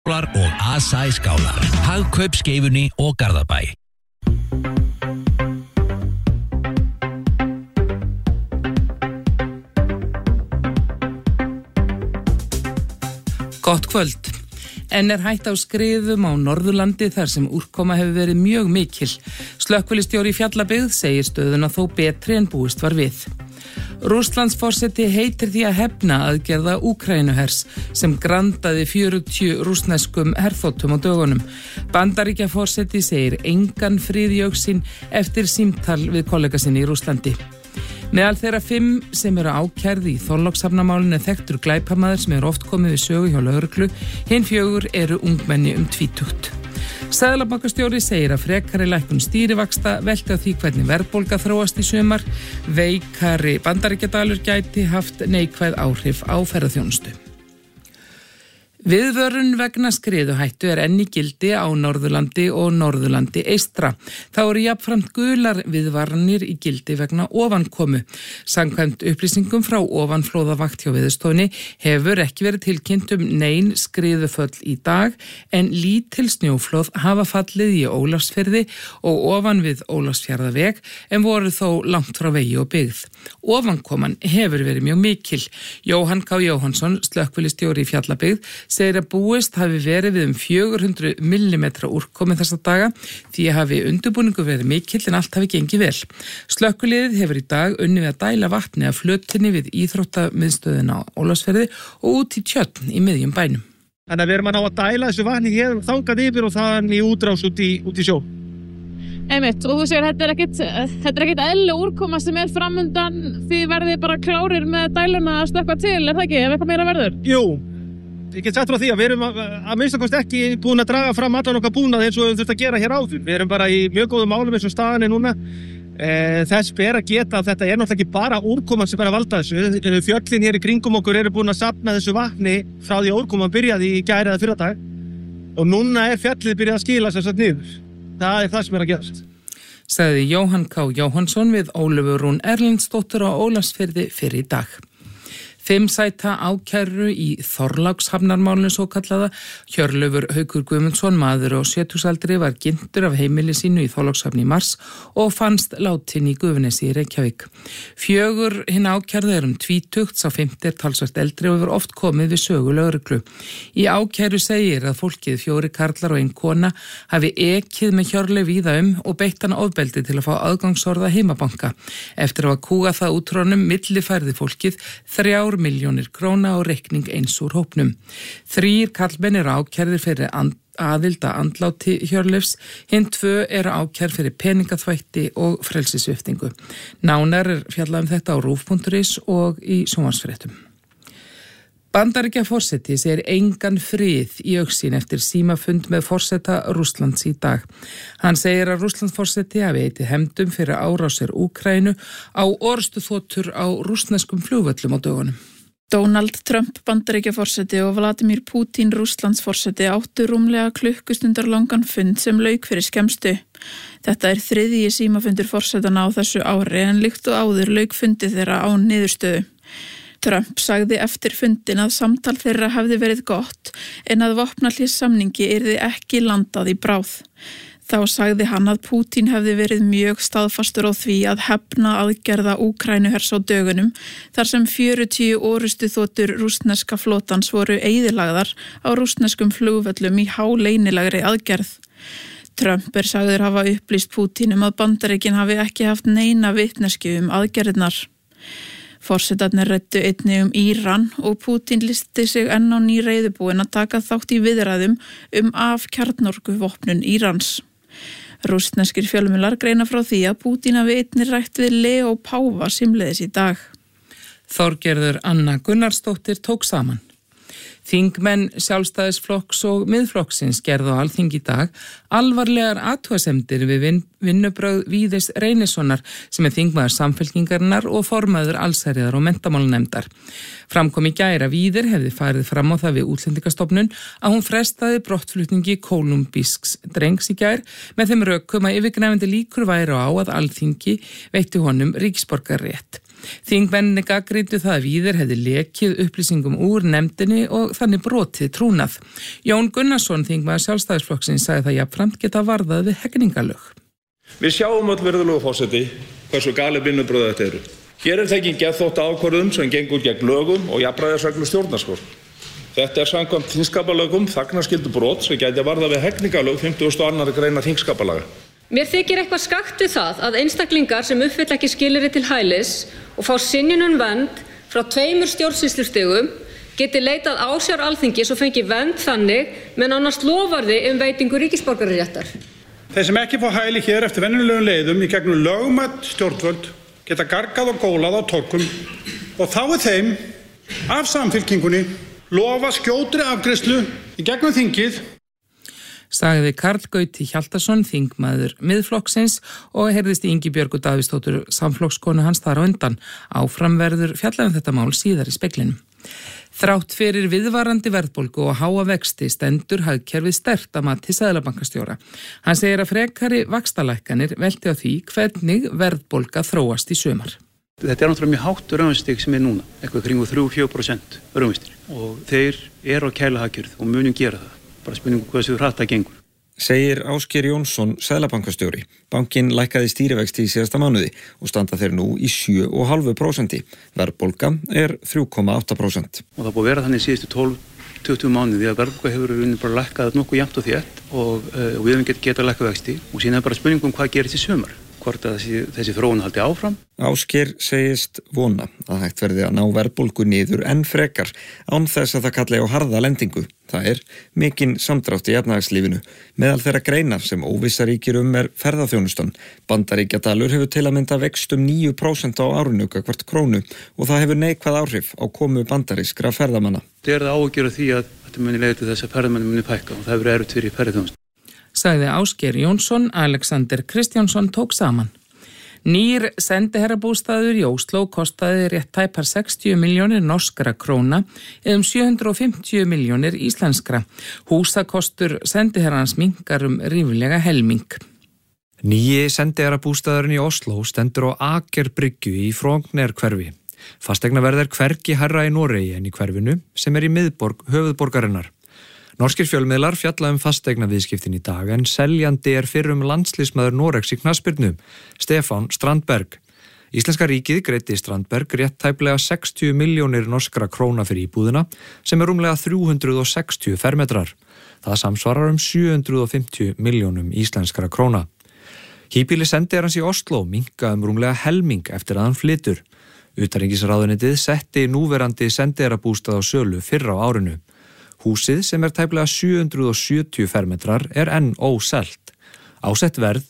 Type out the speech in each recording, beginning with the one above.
og Asa í Skálar, Hagkaup Skeifunni og Garðabæ. Gott kvöld. En hætt á skriðum á Norðurlandi þar sem úrkoma hefur verið mjög mikil. Slökkvilistjóri í Fjallabyggð segir stöðuna þó betri en búist var við. Rússlandsforseti heitir því að hefna aðgerða Úkraínuhers sem grandaði 40 rússneskum herþotum á dögunum. Bandaríkjaforseti segir engan frið í augsýn eftir símtal við kollega sinni í Rússlandi. Meðal þeirra 5 sem eru ákærði í Þorlákshafnamálinu er þekktur glæpamaður sem oft komið við sögu hjá lögreglu. Hin 4 eru ungmenni 20. Seðlabankastjóri segir að frekari lækkun stýrivaxta velti á því hvernig verðbólga þróast í sumar. Veikari bandaríkjadalur gæti haft neikvæð áhrif á ferðaþjónustu. Viðvörun vegna skriðuhættu enn í gildi á Norðurlandi og Norðurlandi eystra. Þá eru jafnframt gular viðvaranir í gildi vegna ofankomu. Samkvæmt upplýsingum frá ofanflóðavakt hjá Veðurstofunni hefur ekki verið tilkynnt nein skriðuföll í dag en lítil snjóflóð hafa fallið í Ólafsfirði og ofan við Ólafsfjarðaveg en voru þó langt frá vegi og byggð. Ofankoman hefur verið mjög mikil. Jóhann K. Jóhannsson, slökkvilistjóri í Fjallabyggð, segir að búist hafi verið við 400 mm úrkomu þessa daga því hafi undirbúningu verið mikill en allt hafi gengið vel. Slökkviliðið hefur í dag unnið við að dæla vatni af flötinni við íþróttamiðstöðina á Ólafsfirði og út í Tjörn í miðjum bænum. Þannig að við erum að ná að dæla þessu vatni hér þangað yfir og þaðan í útrás út í sjó. Einmitt, og þú segir þetta er ekkert eðlileg úrkoma sem framundan því verðið bara klárir með dæluna að stökkva til, er það ekki? Ef eitthvað meira verður? Jú, ég get sagt frá því að við erum að minnstakosti ekki búin að draga fram allan okkar búnað eins og við þurfum að gera hér áður. Við erum bara í mjög góðum málum eins og staðan núna. Þess ber að geta að þetta náttúrulega ekki bara úrkoman sem að valda þessu. Fjöllin hér í kringum okkur eru búin að safna þessu vatni frá því að úrkoman byrjaði í gær eða fyrradag og núna fjallið byrjað að skila sér satt niður. Það er það sem að gerast. Sagði Jóhann K. Jóhannsson við Ólöfu Rún Erlendsdóttur á Ólafsfirði fyrr í dag. 5 sæta ákæru í Þorlákshafnarmálinu svo kallaða. Hjörleifur Haukur Guðmundsson, maður á 70-aldri, var ginntur af heimili sínu í Þorlákshafni í mars og fannst látin í Gufunesi í Reykjavík. 4 hinn ákærðu eru 20, sá 5 talsvert eldri og hefur oft komið við sögu lögreglu. Í ákæru segir að fólkið 4 karlar og 1 kona hafi ekið með Hjörleif víða og beitt hann ofbeldi til að fá aðgangsorða heimabanka. Eftir að kúga það út úr honum millifærði fólkið 3 milljónir króna á reikning eins úr hópnum. 3 karlmenn eru ákærðir fyrir aðild að andláti Hjörleifs, hinn 2 eru ákærð fyrir peningaþvætti og frelsissviptingu. Nánar fjallað þetta á rúv.is og í sjónvarpsfréttum. Bandaríkjaforseti segir engan frið í augsýn eftir símafund með forseta Rússlands í dag. Hann segir að Rússlandsforseti hafi heitið hefndum fyrir árásir Úkraínu á orrustuþotur á rússneskum flugvöllum á dögunum. Donald Trump Bandaríkjaforseti og Vladimir Putin Rússlandsforseti áttu rúmlega klukkustundar langan fund sem lauk fyrir skemmstu. Þetta 3. símafundur forsetana á þessu ári en líkt og áður lauk fundi þeirra á niðurstöðu. Trump sagði eftir fundin að samtal þeirra hefði verið gott en að vopnahléssamningi yrði ekki landað í bráð. Þá sagði hann að Putin hefði verið mjög staðfastur á því að hefna aðgerða Úkraínuhers á dögunum þar sem 40 orrustuþotur rússneska flotans voru eyðilagðar á rússneskum flugvöllum í háleinilagri aðgerð. Trump sagður hafa upplýst Putin að Bandaríkin hafi ekki haft neina vitneskju aðgerðirnar. Forsetarnir ræddu einnig Íran og Putin listi sig enn á ný reiðubúin að taka þátt í viðræðum af kjarnorkuvopnun Írans. Rússneskir fjölmiðlar greina frá því að Putin hafi einnig rætt við Leo Páfa símleiðis í dag. Þorgerður Anna Gunnarsdóttir tók saman. Þingmenn Sjálfstæðisflokks og Miðflokksins gerðu á Alþingi í dag alvarlegar athugasemdir við vinnubrögð Víðis Reynissonar sem þingmaður Samfylkingarinnar og formaður allsherjar og menntamálanefndar. Framkom í gær að Víðir hefði farið fram á það við Útlendingastofnun að hún frestaði brottflutningi kólumbísks drengs í gær með þeim rökum að yfirgnæfandi líkur væru á að Alþingi veitti honum ríkisborgararétt. Þingmenninni gagnrýndu það að Víðir hefði lekið upplýsingum úr nefndinni og þannig brotið trúnað. Jón Gunnarsson, þingmaður Sjálfstæðisflokksins, sagði það jafnframt geta varðað við hegningalög. Við sjáum öll virðulegur forseti hversu galið vinnubrögð þetta eru. Hér tekin geðþótta ákvörðun sem gengur gegn lögum og jafnræðisreglu stjórnarskrár. Þetta samkvæmt þingskapalögum þagnarskyldubrot sem gæti varðað við hegningalög 52. grein þingskapalaga. Mér þykir eitthvað skakt við það að einstaklingar sem uppfylla ekki skilyrði til hælis og fá synjun vernd frá 2 stjórnsýslustigum geti leitað ásjár Alþingis og fengi vernd þannig með nánast loforði veitingu ríkisborgararéttar. Þeir sem ekki fá hæli hér eftir venjulegum leiðum í gegnum lögmætt stjórnvöld geta gargað og gólað á torkum og þá þeim af Samfylkingunni lofa skjótri afgreiðslu í gegnum þingið. Sagði Karl Gauti Hjaltason, þingmaður Miðflokksins og heyrðist í Ingibjörgu Davíðsdóttur samflokkskonu hans þar á undan. Áfram verður fjallað þetta mál síðar í speglinum. Þrátt fyrir viðvarandi verðbólgu og háa vexti stendur hagkerfið sterkt að mati Seðlabankastjóra. Hann segir að frekari vaxtalækkanir velti á því hvernig verðbólga þróast í sumar. Þetta náttúrulega mjög hátt raunvextig sem núna, eitthvað kringu 3-4% raunvextir og þeir eru á kæla hagkerfið og munum gera það. Bara spurningu hvað þessu hratt að gengur. Segir Ásgeir Jónsson, Seðlabankastjóri. Bankinn lækkaði stýrivexti í síðasta mánuði og standa þeir nú í 7,5%. Verðbólga er 3,8%. Og það búið að vera þannig síðustu 12-20 mánuði að verðbólga hefur bara lækkað nokkuð jafnt og þétt og við höfum getað lækkað vexti og síðan er bara spurningum hvað gerist í sumar. Hvort að þessi þróun haldi áfram. Ásgeir segist vona að hægt verði að ná verðbólgu niður enn frekar án þess að það kalli á harða lendingu. Það er mikinn samdrátt í efnahagslífinu. Meðal þeirra greinar sem óvissa ríkir er ferðaþjónustan. Bandaríkjadalur hefur til að mynda vext 9% á árinu gagnvart krónu og það hefur neikvæð áhrif á komu bandarískra ferðamanna. Það er það áhyggjur af því að þetta muni leiða til þess að ferðamenn muni fækka og það hefur erfitt fyrir ferðaþjónustan. Sagði Ásgeir Jónsson, Alexander Kristjánsson tók saman. Nýr sendiherrabústaður í Ósló kostaði rétt tæpar 60 milljónir norskra króna eða 750 milljónir íslenskra. Húsakostur sendiherrans minnkar ríflega helming. Nýji sendiherrabústaðurinn í Ósló stendur á Akerbryggju í Frognerhverfi. Fasteignaverð hvergi hærra í Noregi en í hverfinu sem í miðborg höfuðborgarinnar. Norskir fjölmiðlar fjalla fasteignaviðskiptin í dag en seljandi fyrrum landsliðsmaður Noregs í knattspyrnu, Stefán Strandberg. Íslenska ríkið greiddi Strandberg rétt tæplega 60 milljónir norskra króna fyrir íbúðina sem rúmlega 360 fermetrar. Það samsvarar 750 milljónum íslenskra króna. Híbýli sendiherrans í Ósló minnka rúmlega helming eftir að hann flytur. Utanríkisráðuneytið setti núverandi sendiherrabústað á sölu fyrr á árinu. Húsið sem tæplega 770 fermetrar enn óselt. Ásett verð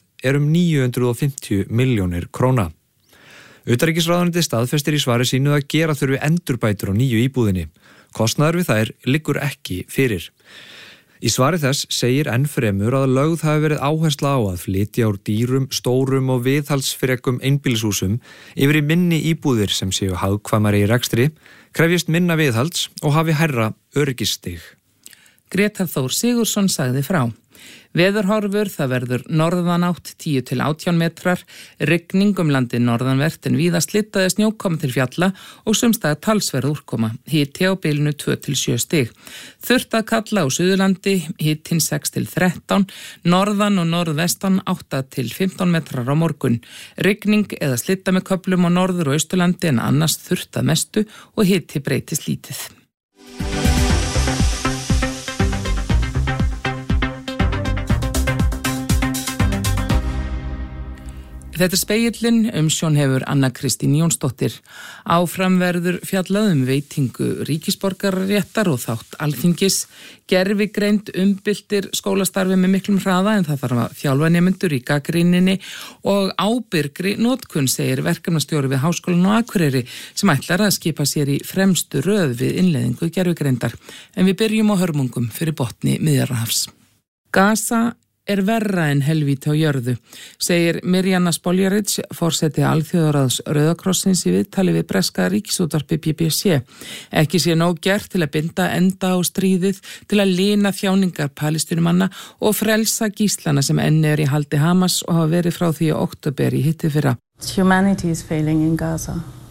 950 milljónir króna. Utanríkisráðuneytið staðfestir í svari sínu að gera þurfi endurbætur á nýju íbúðinni. Kostnaður við þær liggur ekki fyrir. Í svari þess segir enn fremur að lögð hafi verið áhersla á að flytja úr dýrum, stórum og viðhaldsfrekum einbýlishúsum yfir í minni íbúðir sem séu hagkvæmari í rekstri, krefjist minna viðhalds og hafi hærra öryggisstig. Grétar Þór Sigurðsson sagði frá. Veðurhorfur, það verður norðanátt 10-18 metrar, rigning landið norðanvert en víða slittaði snjókoma til fjalla og sumstaðar talsverð úrkoma, hiti á bilinu 2-7 stig. Þurrt að kalla á Suðurlandi, hitin 6-13, norðan og norðvestan 8-15 metrar á morgun. Rigning eða slitta með köflum á norður og austurlandi en annars þurrt að mestu og hiti breytist lítið. Þetta spegillinn umsjón hefur Anna Kristín Jónsdóttir. Áfram verður fjallað veitingu ríkisborgararéttar og þátt Alþingis. Gervigreind umbyltir skólastarfi með miklum hraða en það þarf að þjálfa nemendur í gagnrýninni og ábyrgri notkun, segir verkefnastjóri við Háskólann á Akureyri sem ætlar að skipa sér í fremstu röð við innleiðingu gervigreindar. En við byrjum á hörmungum fyrir botni Miðjarðarhafs. Gaza verra en helvíti á jörðu, segir Mirjana Spoljaric, forseti Alþjóðaráðs Rauðakrossins í viðtali við breska ríkisútvarpi BBC. Ekki sé nóg gert til að binda enda á stríðið, til að lina þjáningar palestínumanna og frelsa gíslana sem enn í haldi Hamas og hafa verið frá því í október í hittifyrra. Humanity is failing in Gaza.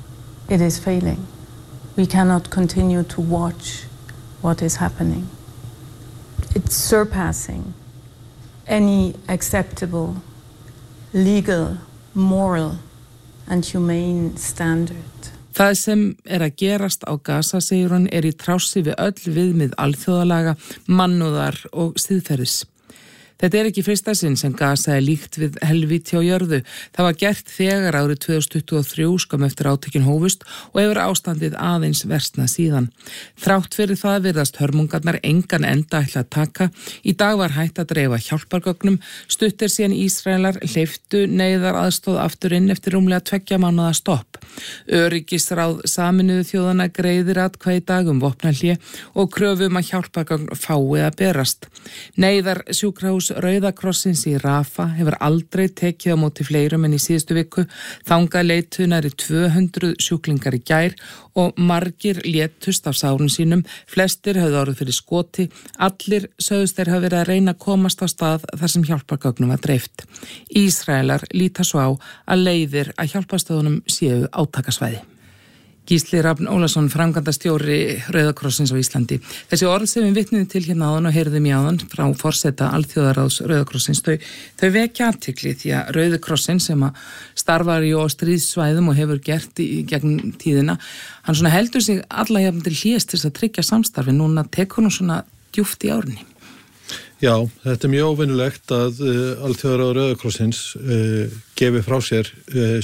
it is failing. We cannot continue to watch what is happening. It's surpassing any acceptable, legal, moral and humane standard. Það sem að gerast á Gaza, segir hún, í trássi við öll viðmið alþjóðalaga, mannúðar og siðferðis. Þetta ekki fyrsta sinn sem Gaza líkt við helvíti á jörðu. Það var gert þegar árið 2023 skömmu eftir átökin hófust og hefur ástandið aðeins versnað síðan. Þrátt fyrir það virðast hörmungarnar engan enda ætla að taka. Í dag var hægt að dreifa hjálpargögnum, stuttir síðan Ísraelar hleyptu neyðar aðstóð aftur inn eftir rúmlega 2 mánaða stopp. Öryggisráð Sameinuðu þjóðanna greiðir atkvæði í dag vopnahlé og kröfum að hjálpargögn fái að berast. Neyðar sjúkrahús Rauða krossins í Rafa hefur aldrei tekið á móti fleirum en í síðustu viku. Þangað leituðu nærri 200 sjúklingar í gær og margir létust af sárun sínum. Flestir höfðu orðið fyrir skoti. Allir sögðust þeir hafa verið að reyna að komast á stað þar sem hjálpargögnum var dreift. Ísraelar líta svo á að leiðir að hjálparstöðunum séu átakasvæði. Gísli Rafn Ólafsson, framkvæmdastjóri Rauða krossins á Íslandi. Þessi orð sem við vitnum til hérna áðan og heyrðum í áðan frá forseta Alþjóðaráðs Rauða krossins, þau vekja athygli því að Rauði krossinn sem að starfar í stríðssvæðum og hefur gert í gegn tíðina, hann svona heldur sig alla jafn til hlés til að tryggja samstarfi. Núna tekur hún svona djúpt í árinni. Já, þetta mjög óvinnulegt að Alþjóðaráð Rauða krossins gefi frá sér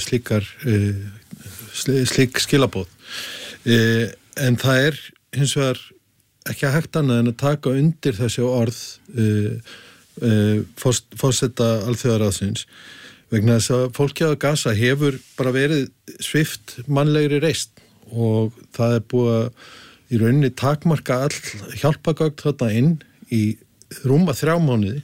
slík skilaboð. En það hins vegar ekki hægt annað en að taka undir þessi orð forseta Alþjóðaráðsins vegna þess að fólkið á Gaza hefur bara verið svipt mannlegri reisn og það búið að í rauninni takmarka all hjálpagögn þarna inn í rúma 3 mánuði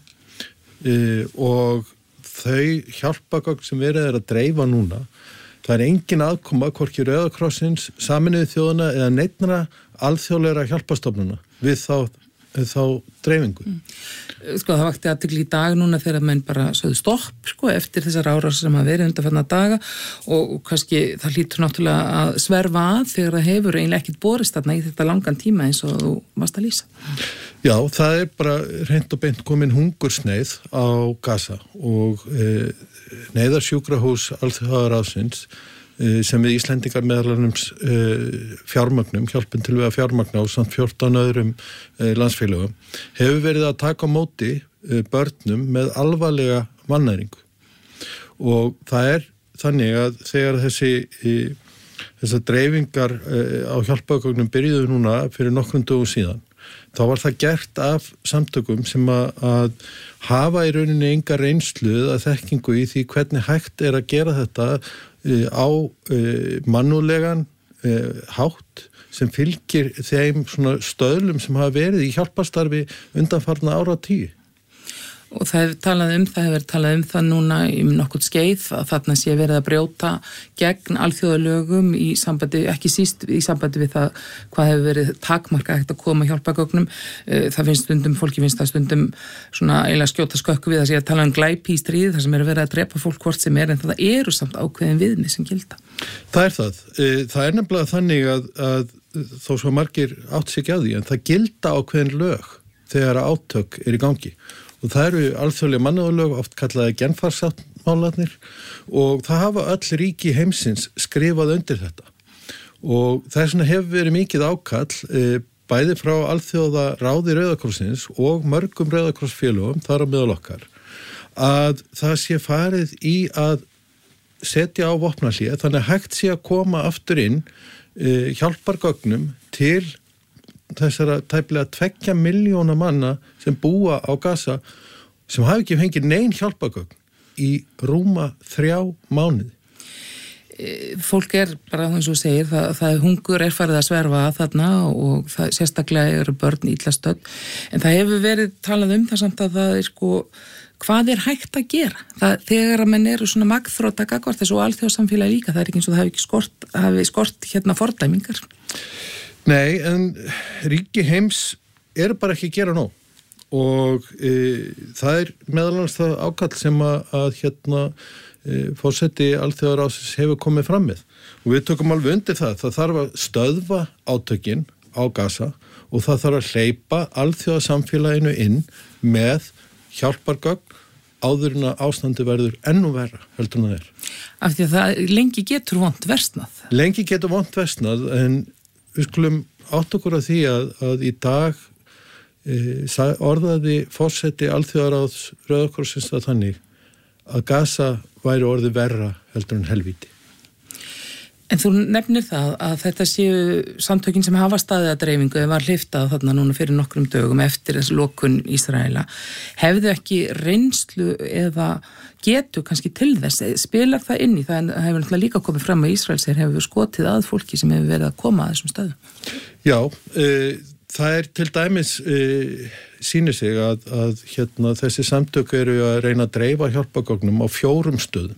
og þau hjálpagögn sem verið að dreifa núna, það engin aðkoma hvorki Rauða krossins, Sameinuðu þjóðanna eða neinnra alþjóðlegra hjálparstofnana við þá dreifingu. Það vakti athygli í dag núna þegar menn bara sögðu stopp eftir þessar árásir sem hafa verið undanfarna daga og kannski það hlýtur náttúrulega að sverfa að þegar það hefur eiginlega ekkert borist þarna í þetta langan tíma eins og þú varst að lýsa. Já, það bara hreint og beint komin hungursneið á Gaza og neyðarsjúkrahús Alþjóðaráðsins sem við Íslendingar meðalannums fjármagnum, hjálpin til við að fjármagna á samt 14 öðrum landsfélögum, hefur verið að taka á móti börnum með alvarlega vannæringu. Og það þannig að þegar þessar dreifingar á hjálpagögnum byrjuðu núna fyrir nokkrum dögum síðan, þá var það gert af samtökum sem að hafa í rauninni enga reynslu að þekkingu í því hvernig hægt að gera þetta á mannúðlegan hátt sem fylgir þeim svona stöðlum sem hafa verið í hjálparstarfi undanfarna áratugum. Og það hefur talað um það núna í nokkurt skeið að þarna sé verið að brjóta gegn alþjóðalögum í sambandi, ekki síst í sambandi við það hvað hefur verið takmarka hægt að koma hjálpagögnum. Það finnst fólki finnst það stundum svona eiginlega skjóta skökku við að sé að tala um glæpi í stríð þar sem verið að drepa fólk hvort sem en það eru samt ákveðin viðmið sem gilda. Það það. Það nefnilega þannig að þó svo margir átt sig ekki að því en það gilda ákveðin lög þegar átök í gangi. Og það eru alþjóðlega mannúðarlög, oft kallaði genfarsáttmálarnir og það hafa öll ríki heimsins skrifað undir þetta. Og þess vegna hefur verið mikið ákall bæði frá alþjóðaráði Rauða krossins og mörgum Rauða krossfélögum, þar á meðal okkar, að það sé farið í að setja á vopnahlé, þannig að hægt sé að koma aftur inn hjálpargögnum til þessara tæplega 2 milljóna manna sem búa á Gaza sem hafi ekki fengið nein hjálpagögn í rúma 3 mánuði. Fólk bara, eins og segir, það hungur farið að sverfa þarna og það, sérstaklega eru börn illa stödd. En það hefur verið talað um það samt að það hvað hægt að gera? Þegar að menn eru svona magþrótta gagnvart þessu og alþjóðsamfélagi líka, það ekki eins og það hafi skort fordæmingar. Nei, en ríki heims bara ekki að gera nóg og það meðal annars það ákall sem að forseti Alþjóðaráðsins hefur komið fram með. Og við tökum alveg undir það þarf að stöðva átökin á Gaza og það þarf að hleypa alþjóðasamfélaginu inn með hjálpargögn áður en að ástandi verður ennú verra heldur en það er. Af því að það lengi getur vont versnað. Lengi getur vont versnað en við skulum átt okkur að því að í dag orðaði forseti Alþjóðaráðs Rauða krossins það þannig að Gaza væri orðið verra heldur en helvíti. En þú nefnir það að þetta séu samtökin sem hafa staðið að dreifingu eða var hleyftað þarna núna fyrir nokkrum dögum eftir þessu lokun Ísraela. Hefðu ekki reynslu eða getu kannski til þess? Spilar það inn í það? En það hefur náttúrulega líka komið fram að Ísraelsher hefur skotið að fólki sem hefur verið að koma að þessum stöðum. Já, það til dæmis sýnir sig að þessi samtök eru að reyna að dreifa hjálpargögnum á 4 stöðum.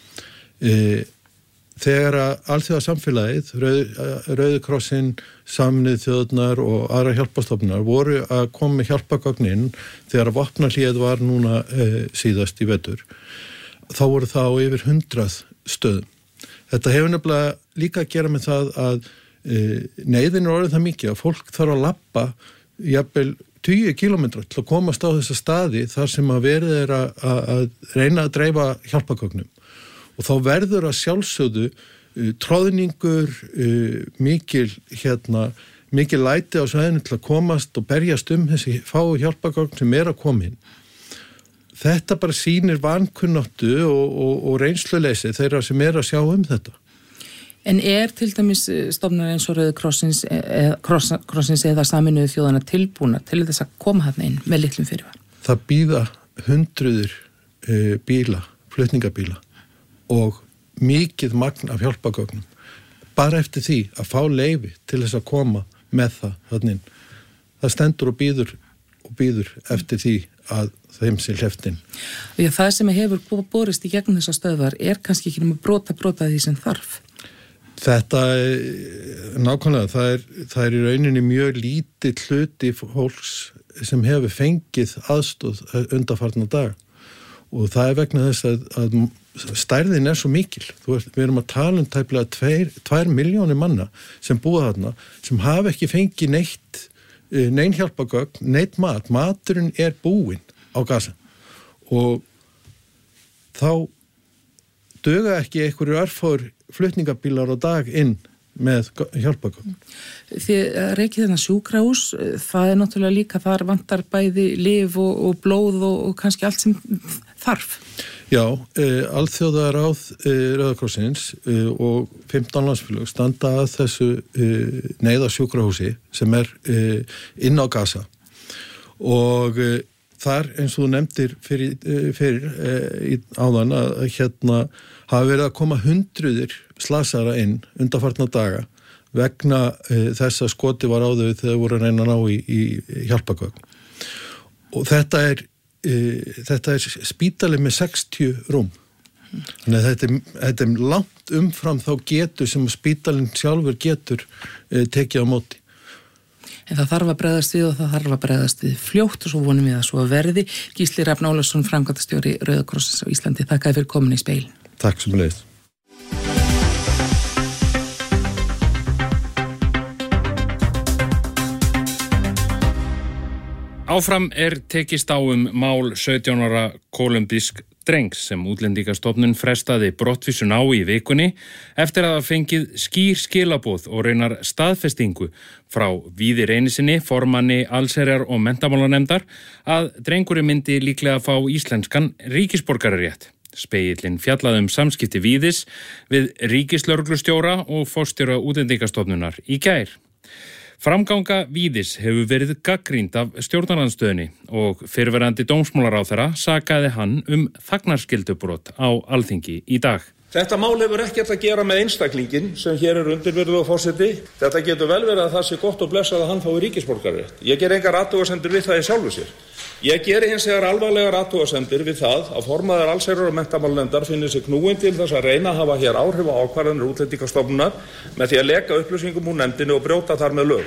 Þegar að alþjóðasamfélagið, Rauði krossinn, Sameinuðu þjóðirnar og aðra hjálparstofnunar voru að koma með hjálpargögnin þegar að vopnahlýð var núna síðast í vetur. Þá voru það á yfir 100 stöðum. Þetta hefur nefnilega líka að gera með það að neyðin er orðið það mikið að fólk þarf að labba jafnvel 20 kilometra til að komast á þessa staði þar sem að verið er að reyna að dreifa hjálpargögnum. Og þá verður að sjálfsögðu tróðningur, mikil læti á svæðinu til að komast og berjast þessi fáu hjálpargögn sem er að koma inn. Þetta bara sýnir vankunnáttu og reynsluleysi þeirra sem er að sjá þetta. En til dæmis stofnunar eins og Rauði krossins eða Sameinuðu þjóðanna tilbúna til þess að koma þarna inn með litlum fyrirvar? Það bíða hundruður bíla, flutningabíla og mikið magn af hjálpargögnum bara eftir því að fá leyfi til þess að koma með það þannig. Það stendur og býður eftir því að þeim sé hleypt inn. Og það sem hefur borist í gegnum þessar stöðvar kannski ekki nema brota því sem þarf. Þetta nákvæmlega, það í rauninni mjög lítið hluti fólks sem hefur fengið aðstoð undanfarna dag og það vegna þess að stærðin svo mikil. Við erum að tala tæplega 2 milljónir manna sem búa þarna sem hafa ekki fengið nein hjálpargögn, neitt mat. Maturinn búinn á Gaza og þá duga ekki einhverju örfáir flutningabílar á dag inn með hjálpargögn. Þið reykið þarna sjúkrahús, það náttúrulega líka þar vantar bæði lyf og blóð og kannski allt sem þarf. Já, Alþjóðaráð Rauða krossins og 15 landsfélög standa að þessu neyðarsjúkrahúsi sem inn á Gaza og þar eins og þú nefndir fyrir áðan að hafa verið að koma hundruðir slasara inn undanfarna daga vegna þess að skoti var á þau þegar voru að reyna að ná í hjálpargögn. Og þetta er spítali með 60 rúm. Þannig að þetta langt umfram þá getur sem spítalinn sjálfur getur tekið á móti. En það þarf að bregðast við og það þarf að bregðast við fljótt og svo vonum við að svo verði. Gísli Rafn Ólafsson, framkvæmdastjóri Rauða krossins á Íslandi. Þakkaði fyrir komin í Speil. Takk sem leiðist. Áfram tekist á mál 17 ára kólumbísk drengs sem Útlendingastofnun frestaði brottvísun á í vikunni eftir að hafa fengið skýr skilaboð og raunar staðfestingu frá Víði Reynisinni, formanni allsherjar- og menntamálanefndar að drengurinn myndi líklega fá íslenskan ríkisborgararétt. Speillinn fjallaði samskipti Víðis við ríkislögreglustjóra og forstjóra Útlendingastofnunar í gær. Framganga Víðis hefur verið gagnrýnd af stjórnarandstöðunni og fyrrverandi dómsmálaráðherra sakaði hann þagnarskyldubrot á Alþingi í dag. Þetta mál hefur ekkert að gera með einstaklingin sem hér undir, virðulegur forseti. Þetta getur vel verið að það sé gott og blessað að hann fái ríkisborgararétt. Ég ger engar athugasemdir við það í sjálfu sér. Ég geri hins vegar alvarlegar athugasemdir við það að formaður allsherjar- og menntamálanefndar finnur sig knúinn til þess að reyna að hafa hér áhrif á ákvarðanir Útlendingastofnunar með því að leka upplýsingum úr nefndinni og brjóta þar með lög.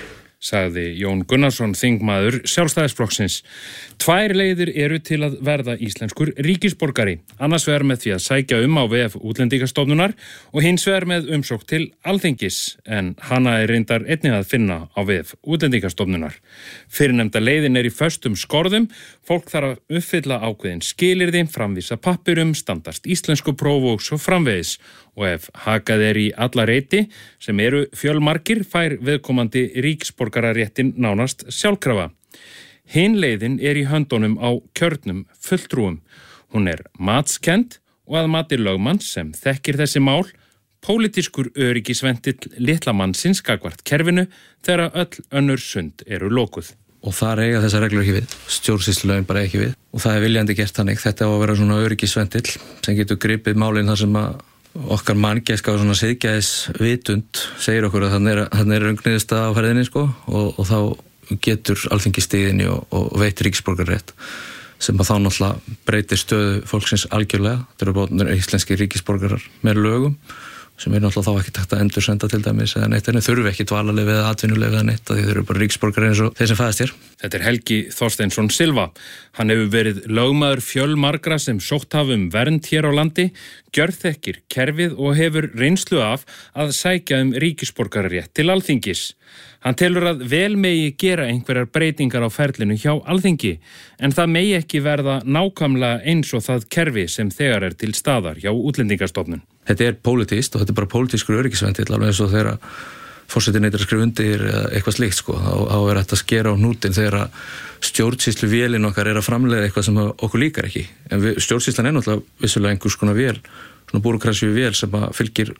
sagði Jón Gunnarsson, þingmaður Sjálfstæðisflokksins. 2 leiðir eru til að verða íslenskur ríkisborgari, annars vegar með því að sækja á vef Útlendingastofnunar og hins vegar með umsókn til Alþingis, en hana reyndar einnig að finna á vef Útlendingastofnunar. Fyrrnefnda leiðin í föstum skorðum, fólk þarf að uppfylla ákveðin skilyrði, framvísa pappirum, standast íslensku próf og svo framvegis. Og ef hakað í alla reiti, sem eru fjölmargir, fær viðkomandi ríkisborgararéttin nánast sjálfkrafa. Hin leiðin í höndunum á kjörnum fulltrúum. Hún matskennd og að mati lögmanns sem þekkir þessi mál, pólitískur öryggisventill litla mannsins gagnvart kerfinu þegar öll önnur sund eru lokuð. Og þar eiga þessar reglur ekki við, stjórnsýslulögin bara ekki við. Og það viljandi gert þannig, þetta á að vera svona öryggisventill sem getur gripið málin þar sem að okkar manngæska og svona siðgæðis vitund segir okkur að þannig röngniðista á ferðinni sko og þá getur Alþingi stigðinni og veitir ríkisborgararétt sem að þá náttúrulega breytir stöðu fólksins algjörlega. Þetta eru bóðnir íslenski ríkisborgarar með lögum sem náttúrulega þá ekki takt að endursenda til dæmis eða neitt, en þurfi ekki dvalarleyfi eða atvinnuleyfi eða neitt, því þau eru bara ríkisborgarar eins og þeir sem fæðast hér. Þetta Helgi Þorsteinsson Silva. Hann hefur verið lögmaður fjölmargra sem sótt hafa vernd hér á landi, gjörþekkir kerfið og hefur reynslu af að sækja ríkisborgararétt til Alþingis. Hann telur að vel megi gera einhverjar breytingar á ferlinu hjá Alþingi, en það megi ekki verða nákvæmlega eins og það kerfi sem þegar til staðar hjá Útlendingastofnun. Þetta pólitískt og þetta bara pólitískur öryggisventill, alveg eins og þegar forsetinn neitar að skrifa undir eða eitthvað slíkt sko. Þá hægt að skera á hnútinn þegar stjórnsýsluvélin okkar að framleiða eitthvað sem okkur líkar ekki. En stjórnsýslan náttúrulega vissulega einhvers konar vél, svona búrókrasíu vél sem fylgir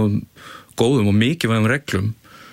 góðum og mikilvægum reglum,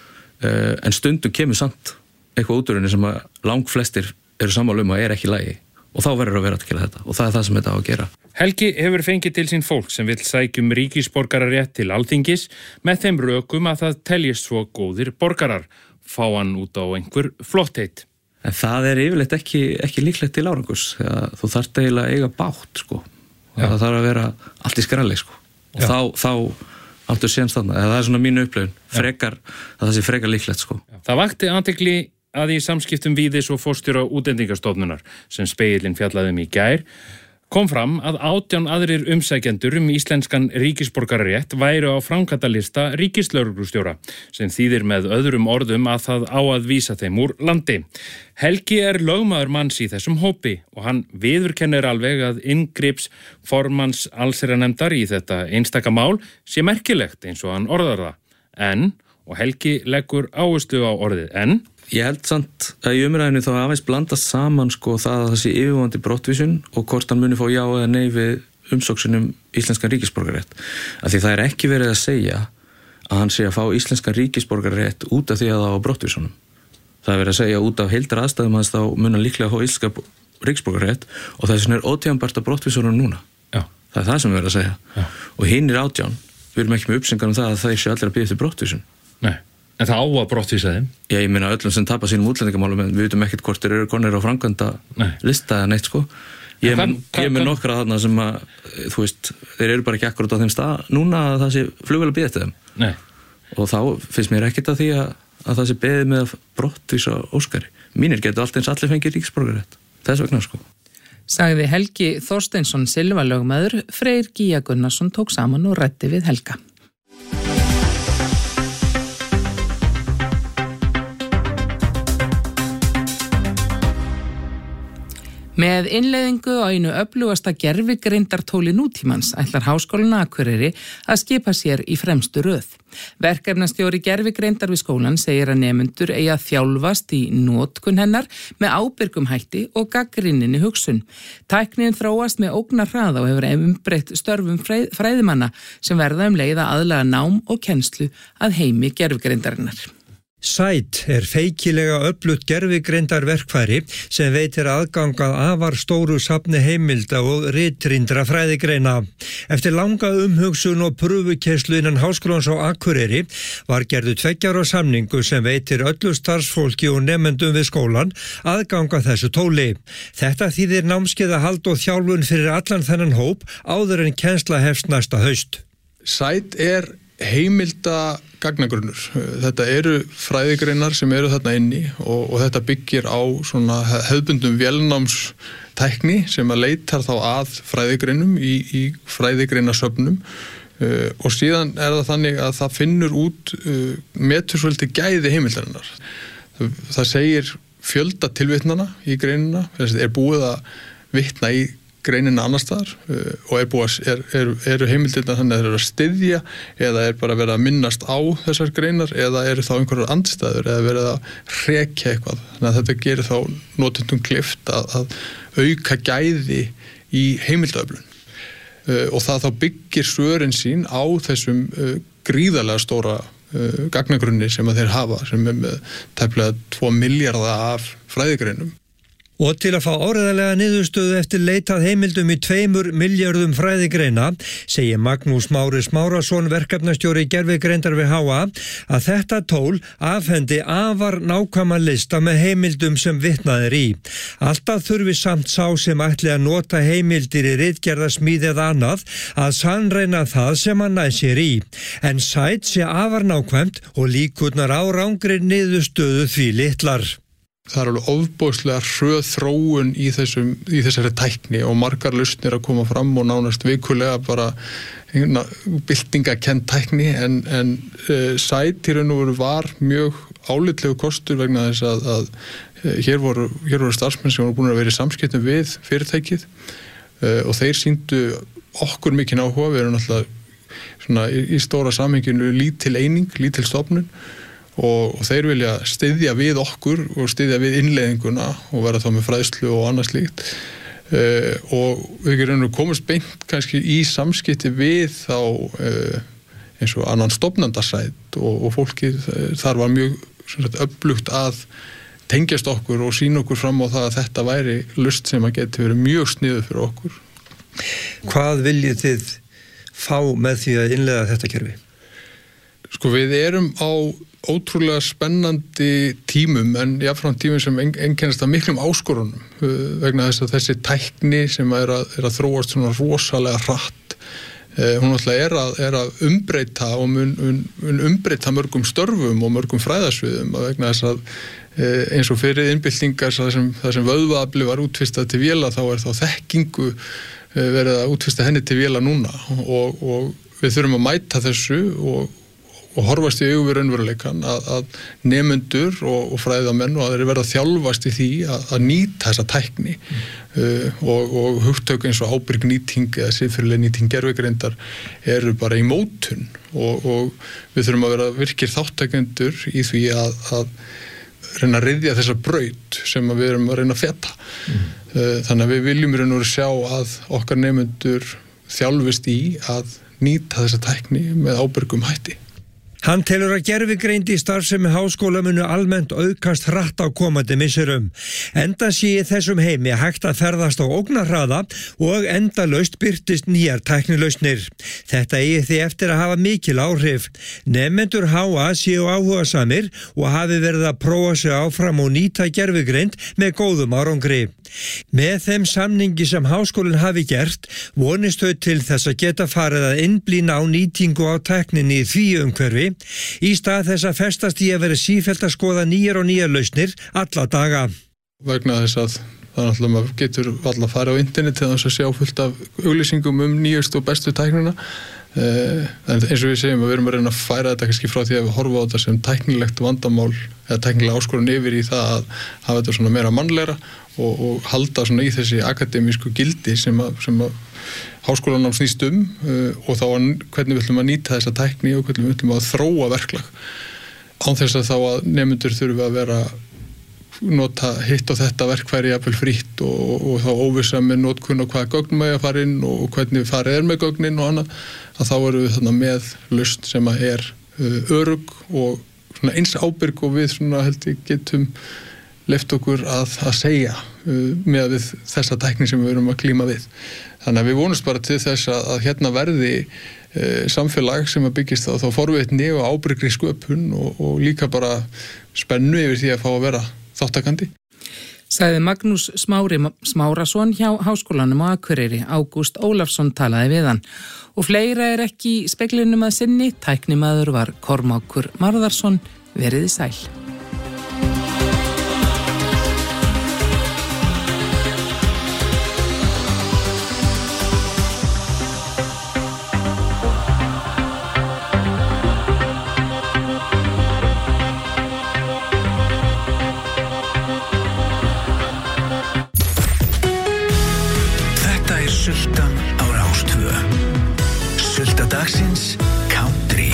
en stundum kemur samt eitthvað út úr henni sem langflestir eru sammála að ekki í lagi. Og þá verður að vera að gera þetta og það það sem þetta á að gera. Helgi hefur fengið til sín fólk sem vill sækja ríkisborgararétt til Alþingis með þeim rökum að það teljist svo góðir borgarar, fá hann út á einhver flottheit. En það yfirleitt ekki líklegt til árangurs, þegar þú þarft eiginlega að eiga bátt sko. Það þarf að vera allt í skralli sko. Og þá áttu séns þarna, það svona mínu upplifun, það sé frekar líklegt sko. Það vakti athygli að í samskiptum Víðis og forstjóra Útlendingastofnunar sem Spegillinn fjallaði í gær kom fram að 18 aðrir umsækjendur íslenskan ríkisborgararétt væru á framkvæmdalista ríkislögreglustjóra sem þýðir með öðrum orðum að það á að vísa þeim úr landi. Helgi lögmaður manns í þessum hópi og hann viðurkennir alveg að inngrips formanns allsherjarnefndar í þetta einstaka mál sé merkilegt eins og hann orðar það. Og Helgi leggur áherslu á orðið en Ég held samt að í umræðinu þá aðeins blandast saman sko það að það sé yfirvofandi brottvísun og hvort hann muni fá já eða nei við umsókn íslenskan ríkisborgararétt. Af því það ekki verið að segja að hann sé að fá íslenskan ríkisborgararétt út af því að það á brottvísunum. Það verið að segja út af heildaraðstæðum að þá mun hann líklega að fá íslenskan ríkisborgararétt og þess vegna ótímabært að brottvísunum núna. Já. Það það sem verið að segja. Já. Og hinir 18, við erum ekki með uppsengar það að þeir sé allir að bíða eftir brottvísun. Nei. En það á að brottvísa þeim? Já, ég meina öllum sem tapar sínum útlendingamálum, en við vitum ekkert hvort þeir eru konir á framkvæmda lista eða neitt sko. Ég er með nokkra þarna sem að, þú veist, þeir eru bara ekki akkurat á þeim stað núna að það sé flugvél að bíða eftir þeim. Nei. Og þá finnst mér ekkert að því að það sé beðið með að brottvísa óskari. Mínir getur allt eins allir fengið ríkisborgararétt. Þess vegna sko. Sagði Helgi Þorsteinsson Silva lögmaður, Freyr Gíja Gunnarsson tók saman og ræddi við Helga. Með innleiðingu á einu öflugasta gervigreindartóli nútímans ætlar Háskólinn á Akureyri að skipa sér í fremstu röð. Verkefnastjóri gervigreindar við skólann segir að nemendur eigi að þjálfast í notkun hennar með ábyrgum hætti og gagnrýninni hugsun. Tæknin þróast með ógnarhraða og hefur umbreytt störfum fræðimanna sem verða leið að aðlaga nám og kennslu að heimi gervigreindarinnar. Sæt feikilega öflugt gervigreindarverkfæri sem veitir aðgang að afar stóru safni heimilda og ritrýndra fræðigreina. Eftir langa umhugsun og prufukeyrslu innan Háskólans á Akureyri var gerðu 2 ára samningu sem veitir öllu starfsfólki og nemendum við skólan aðgang að þessu tóli. Þetta þýðir námskeiðahald og þjálfun fyrir allan þennan hóp áður en kennsla hefst næsta haust. Sæt heimilda gagnagrunnur. Þetta eru fræðigreinar sem eru þarna inni og þetta byggir á svona hefðbundum vélnámstækni sem að leitar þá að fræðigreinum í fræðigreinasöfnum og síðan það þannig að það finnur út metur svolítið gæði heimildarinnar. Það segir fjölda tilvitnana í greinina, búið að vitna í greinina annar staðar og eru heimildirna þannig að þeir eru að styðja eða bara verið að minnast á þessar greinar eða eru þá einhverjar andstæður eða verið að hrekja eitthvað. Þannig að þetta gerir þá notendum kleift að auka gæði í heimildaöflun og það þá byggir svörin sín á þessum gríðarlega stóra gagnagrunni sem að þeir hafa sem með tæplega 2 milljarða af fræðigreinum. Og til að fá áreiðanlega niðurstöðu eftir leitað heimildum í 2 milljörðum fræðigreina, segir Magnús Mári Smárasson, verkefnastjóri gervigreindar við HA, að þetta tól afhendi afar nákvæma lista með heimildum sem vitnað í. Alltaf þurfi samt sá sem ætli að nota heimildir í ritgerðasmíð eða annað að sannreina það sem hann næ sér í. En sæt sé afar nákvæmt og líkurnar á rangri niðurstöðu því litlar. Það alveg ofboðslega hröð þróun í þessari tækni og margar lausnir að koma fram og nánast vikulega bara byltingakend tækni en sæt í raun og veru var mjög álitlegu kostur vegna þess að hér voru starfsmenn sem voru búin að vera í samskiptum við fyrirtækið og þeir sýndu okkur mikinn áhuga. Við erum náttúrulega svona í stóra samhenginu lítil eining, lítil stofnun og þeir vilja styðja við okkur og styðja við innleiðinguna og vera þá með fræðslu og annað slíkt og við gerum komast beint kannski í samskipti við þá eins og annan stofnandasæt og fólkið þar var mjög öflugt að tengjast okkur og sýna okkur fram á það að þetta væri lust sem að geti verið mjög sniðuð fyrir okkur. Hvað viljið þið fá með því að innleiða þetta kerfi? Sko við erum á ótrúlega spennandi tímum en jáfnframt tímum sem einkennast af miklum áskorunum vegna þess að þessi tækni sem er að þróast svona rosalega hratt hún alltaf er að umbreyta og mun umbreyta mörgum störfum og mörgum fræðasviðum vegna þess að eins og fyrir innbyltingar þar sem vöðvaafli var útvistað til véla þá þá þekkingu verið að útvista henni til véla núna og við þurfum að mæta þessu og horfast í augu við raunveruleikann að nemendur og fræðamenn og þeir verða að þjálfast í því að nýta þessa tækni og hugtök eins og ábyrg nýting eða siðferðileg nýting gervigreindar eru bara í mótun og við þurfum að vera virkir þáttakendur í því að reyna að ryðja þessa braut sem við erum að reyna að feta. Þannig að við viljum raun og veru sjá að okkar nemendur þjálfist í að nýta þessa tækni með ábyrgum hætti. Hann telur að gervigreind í starfsemi háskóla munu almennt aukast hratt á komandi misserum. Enda sé í þessum heimi hægt að ferðast á ógnarhraða og endalaust birtist nýjar tæknilausnir. Þetta eigi því eftir að hafa mikil áhrif. Nemendur HA séu áhugasamir og hafi verið að prófa sig áfram og nýta gervigreind með góðum árangri. Með þeim samningi sem háskólinn hafi gert vonist þau til þess að geta farið að innblína á nýtingu á tækninni í því umhverfi í stað þess að festast í að vera sífellt að skoða nýjar og nýjar lausnir alla daga. Vegna þess að það náttúrulega maður getur alltaf farið á interneti til þess að sjá fullt af auglýsingum nýjustu og bestu tæknina en eins og við segjum að við erum að reyna að færa þetta kannski frá því að við horfa á þetta sem tæknilegt vandamál eða tæknilega áskorun yfir í það að hafa þetta svona meira mannlegra og halda svona í þessi akademísku gildi sem að háskólanám snýst og þá hvernig við ætlum að nýta þessa tækni og hvernig við ætlum að þróa verklag án þess að þá að nemendur þurfi að vera nota hitt og þetta verkfæri jafnvel frítt og þá óvissa með notkun og hvaða gögn maður fara inn og hvernig farið með gögnin og annað að þá erum við þarna með lausn sem að örugg og svona eins ábyrg og við svona held ég getum leyft okkur að segja með við þessa tækni sem við erum að glíma við. Þannig að við vonumst bara til þess að hérna verði samfélag sem að byggist þá forvitni og ábyrgri sköpun og líka bara spennu yfir því að fá að vera þáttakandi. Sagði Magnús Smári Smárasson hjá Háskólanum á Akureyri. Ágúst Ólafsson talaði við hann. Og fleira ekki í speglinum að sinni. Tæknimaður var Kormákur Marðarsson. Veriði sæl. Sultan á Rás 2. Sulta dagsins Country.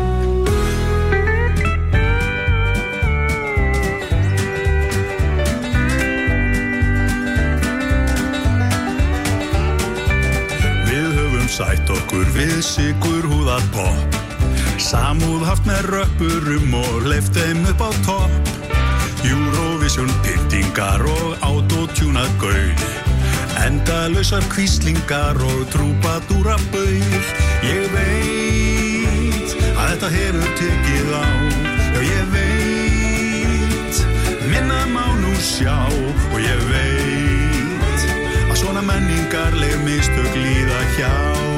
Við höfum sætt okkur við sykurhúða popp, samúð haft með röppurum og leyft þeim upp á topp. Eurovision pyntingar og autotjúnað gaul, endalausar hvíslingar og trúbadúra baul. Ég veit að þetta hefur tekið á, já ég veit, minna má nú sjá. Og ég veit að svona menningarleg mistök líða hjá.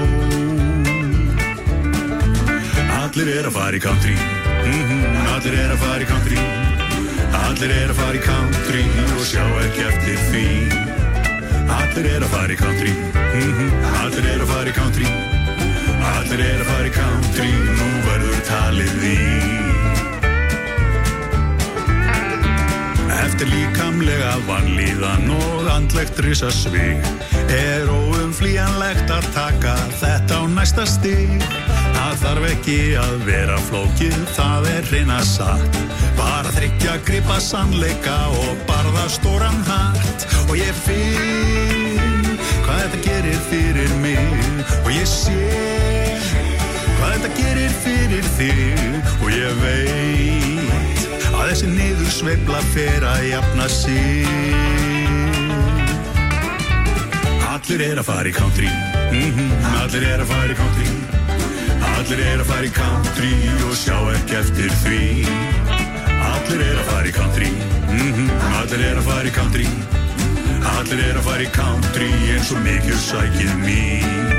Allir að fara í country, allir að fara í country, allir að fara í country og sjá ekki eftir því. Allir að fara í country, allir að fara í country, allir að fara í country, nú verður talið í. Eftir líkamlega vanlíðan og andlegt risasvig óumflýjanlegt að taka þetta á næsta stig. Það þarf ekki að vera flókið, það hreina satt, bara þriggja gripa sannleika og barða stóran hatt. Og ég finn hvað þetta gerir fyrir mig, og ég sé hvað þetta gerir fyrir þig. Og ég veit að þessi niðursveifla fer að jafna sig. Allir að fara í country, allir að fara í country, allir að fara í country og sjá ekki eftir því. Allir að fara í country, allir að fara í country, allir að fara í country eins og mikið sækið mín.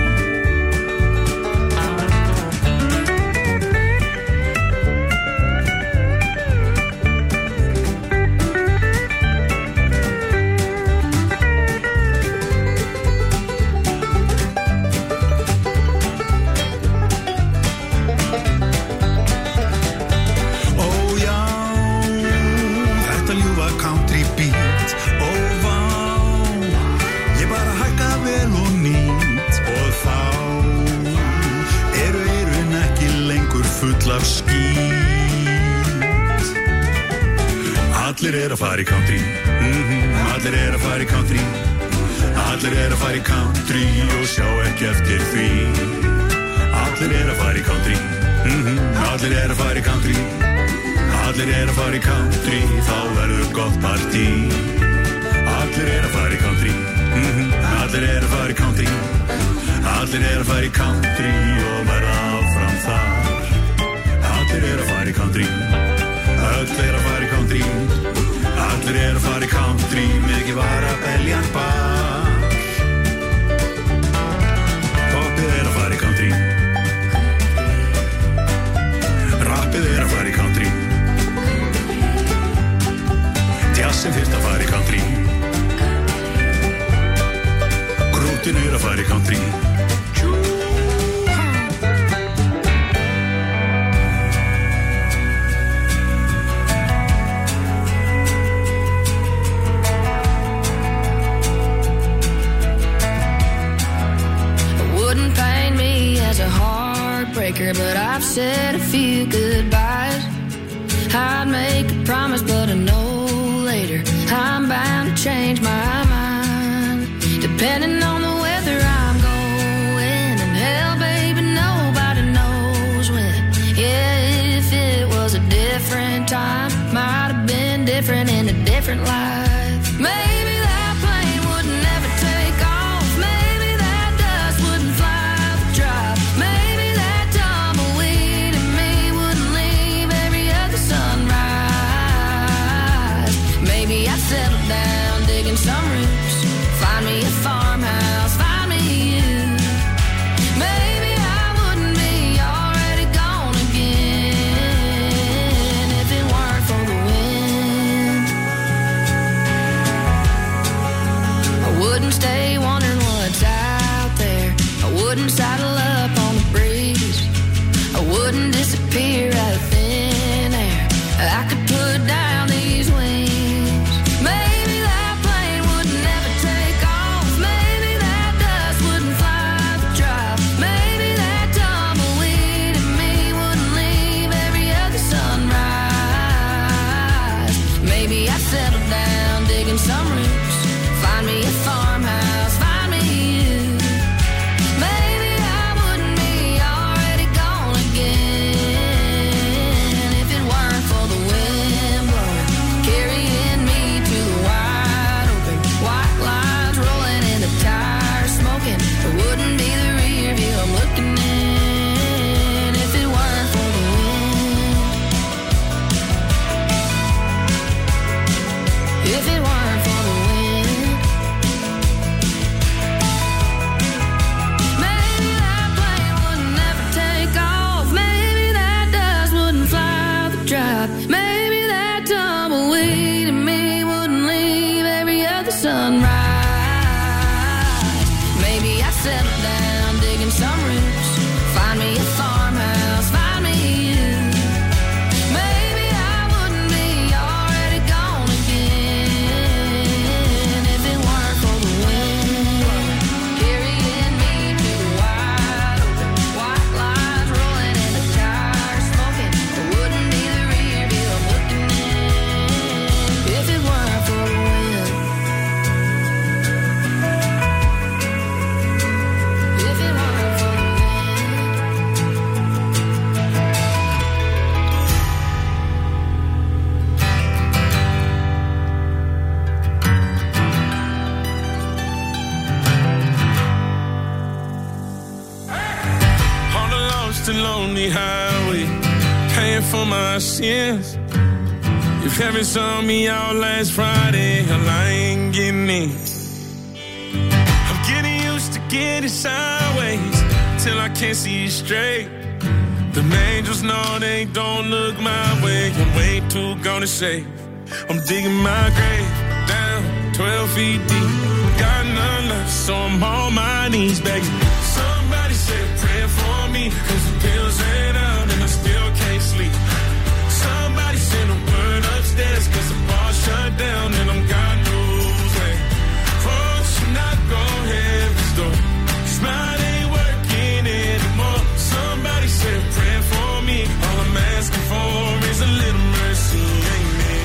Allir að fara í country, allir að fara í country, allir að fara í country og sjá ekki eftir því. Allir að fara í country, allir að fara í country, allir að fara í country, þá verður gott partí. Allir að fara í country, allir að fara í country, allir að fara í country og verða áfram þar. Allir að fara í country, allir að fara í country, allir að fara í country, mikið var að beljan bar. Poppið að fara í country, rappið að fara í country, jazzin fyrst að fara í country, krútin að fara í country. But I've said a few goodbyes. I'd make a promise, but I know later I'm bound to change my mind. Depending on the weather I'm going, and hell, baby, nobody knows when. Yeah, if it was a different time, might have been different in a different life. Maybe that plane would never take off. Maybe that dust wouldn't fly the drive. Maybe that tumbleweed in me wouldn't leave every other sunrise. Maybe I'd settle down settle down, digging some roots. Find me a farmhouse, find me you. Maybe I wouldn't be already gone again if it weren't for the wind carrying me to the wide open. White lines rolling in the tires, smoking. It wouldn't be the rear view I'm looking in if it weren't for the wind. If it weren't for the wind. On the lost and lonely highway, paying for my sins. If heaven saw me out last Friday, hell, I ain't getting in. I'm getting used to getting sideways till I can't see straight. The angels know they don't look my way. I'm way too gone to save. I'm digging my grave down 12 feet deep. Got none left, so I'm on my knees begging. Somebody said pray for me, cause the bills ran out and I still can't sleep. Somebody send a word upstairs, cause the bar shut down and I'm God knows where. Folks, should not go heaven's door, cause mine ain't working anymore. Somebody said pray for me, all I'm asking for is a little mercy, amen.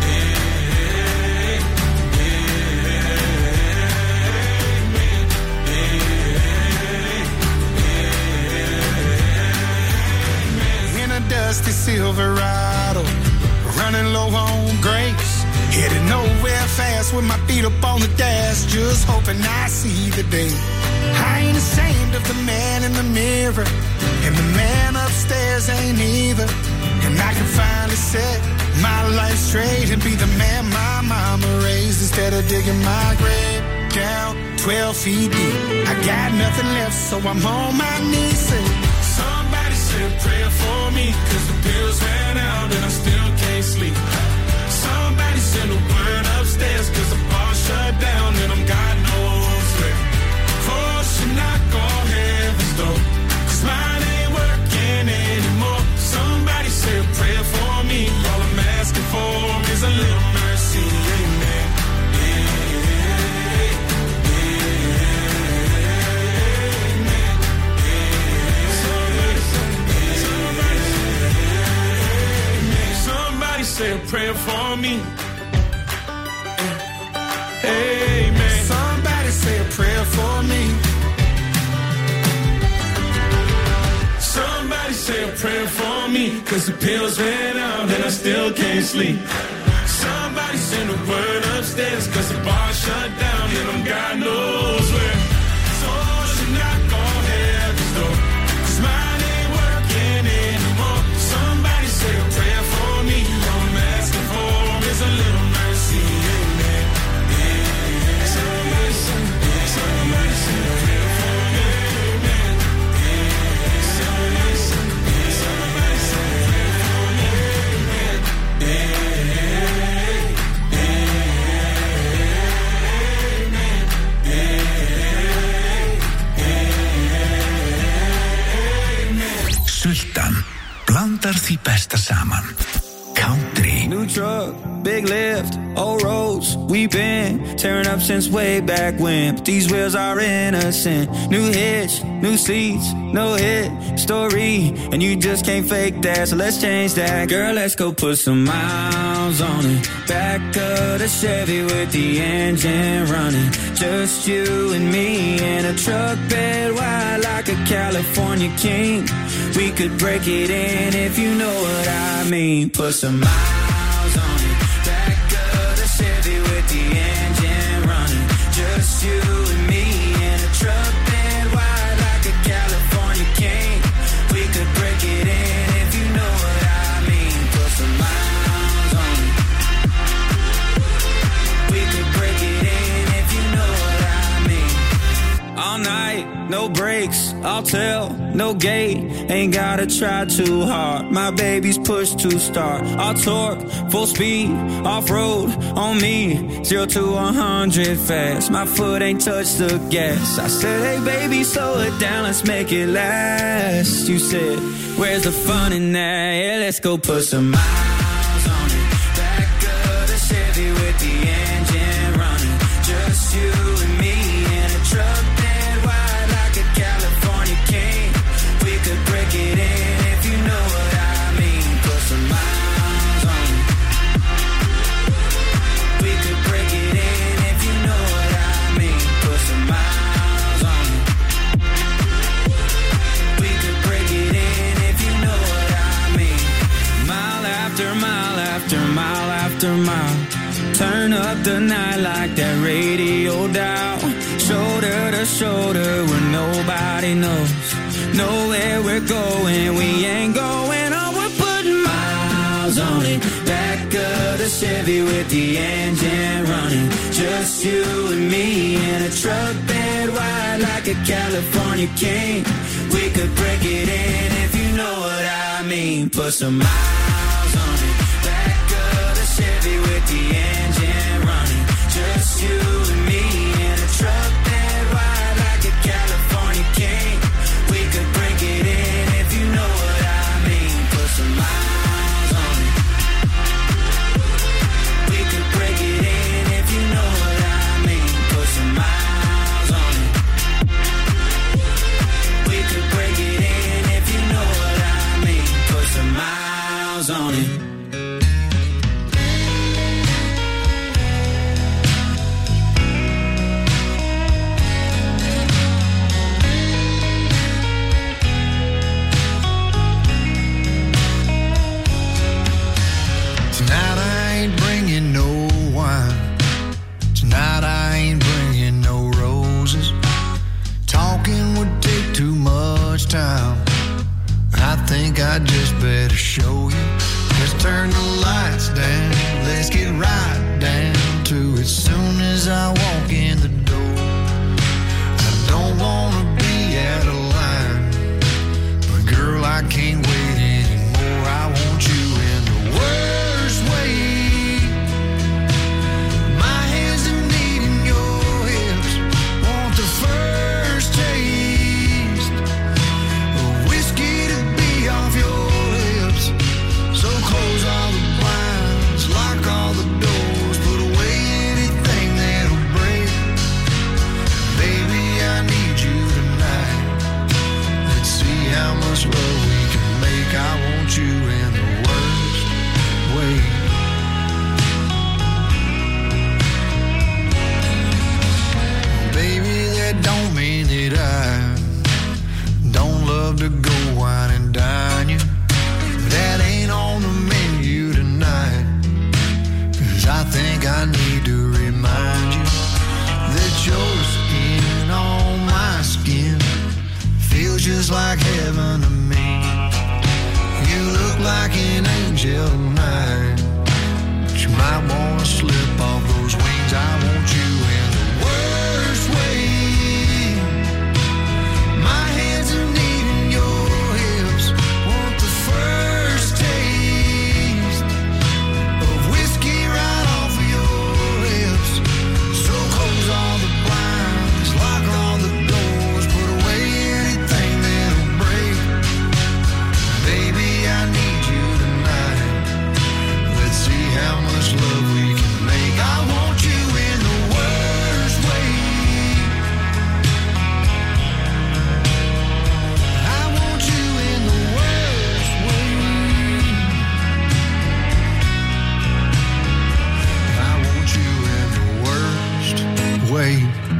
In a dusty Silverado, running low on grace, headed nowhere fast with my feet up on the dash, just hoping I see the day. I ain't ashamed of the man in the mirror, and the man upstairs ain't either. And I can finally set my life straight and be the man my mama raised, instead of digging my grave down 12 feet deep. I got nothing left, so I'm on my knees saying, Somebody said pray for me, cause the bills ran out and I still can't sleep. Somebody send a word upstairs, cause the bar shut down and I'm God knows where. Folks should not go heaven's door, cause mine ain't working anymore. Somebody said pray for me, all I'm asking for is a little mercy, amen. Somebody say a prayer for me. Amen. Somebody say a prayer for me. Somebody say a prayer for me, cause the pills ran out and I still can't sleep. Somebody send a word upstairs, cause the bar shut down and I'm God knows where. So should not go heaven's door, cause mine ain't working anymore. Somebody say a prayer for me, all I'm asking for is a little mercy, amen. Somebody say a prayer for me, amen. Somebody say a prayer for me, Sultan blandar því besta saman. Country. New truck, big lift, old roads. We've been tearing up since way back when, but these wheels are innocent. New hitch, new seats, no hit story, and you just can't fake that, so let's change that. Girl, let's go put some miles on it. Back of the Chevy with the engine running. Just you and me in a truck bed wide like a California king. We could break it in if you know what I mean. Put some miles on it. Back of the Chevy with the engine running. Just you and me in a truck bed wide like a California king. We could break it in if you know what I mean. Put some miles on it. We could break it in if you know what I mean. all night, no breaks, I'll tell, no gate, ain't gotta try too hard, my baby's push to start, I'll torque, full speed, off-road, on me, 0 to 100 fast, my foot ain't touched the gas, I said, hey baby, slow it down, let's make it last, you said, where's the fun in that, yeah, let's go put some miles on it, back of the Chevy with the engine running, just you and me in a truck that wide like a California king. We could break it in if you know what I mean. Put some miles on it. We could break it in if you know what I mean. Put some miles on it. We could break it in if you know what I mean. Mile after mile after mile after mile. Turn up the night like that radio dial. Shoulder to shoulder where nobody knows. Know where we're going, we ain't going on. We're putting miles on it. Back of the Chevy with the engine running. Just you and me in a truck bed wide like a California king. We could break it in if you know what I mean. Put some miles on it. Back of the Chevy with the engine running. Just you and me in a truck that wide like a California king. We could break it in if you know what I mean. Put some miles on it. We could break it in if you know what I mean. Put some miles on it. We could break it in if you know what I mean. Put some miles on it. Tonight I ain't bringing no wine. Tonight I ain't bringing no roses. Talking would take too much time. I think I just better show you. Let's turn the lights down. Let's get right down to it soon as I walk in the door. I don't wanna be out of line, but girl, I can't wait anymore. I want you in the worst way. My hands are needing your hips. Want the first taste of whiskey to be off your lips. So close all the blinds, lock all the doors, put away anything that'll break. Baby, I need you tonight. Let's see how much love we can make. I want you in the worst way. Baby, that don't mean that I don't love to go wine and dine you. That ain't on the menu tonight. 'Cause I think I need to remind you that your skin on my skin feels just like heaven to me. You look like an angel tonight, but you might wanna slip off those wings. I want you in the worst way. My hands are needing your hips. Want the first taste of whiskey right off of your lips. So close all the blinds, lock all the doors, put away anything that'll break. Baby, I need you tonight. Let's see how much love we can make. I want you in the worst way. I want you in the worst way. I want you in the worst way.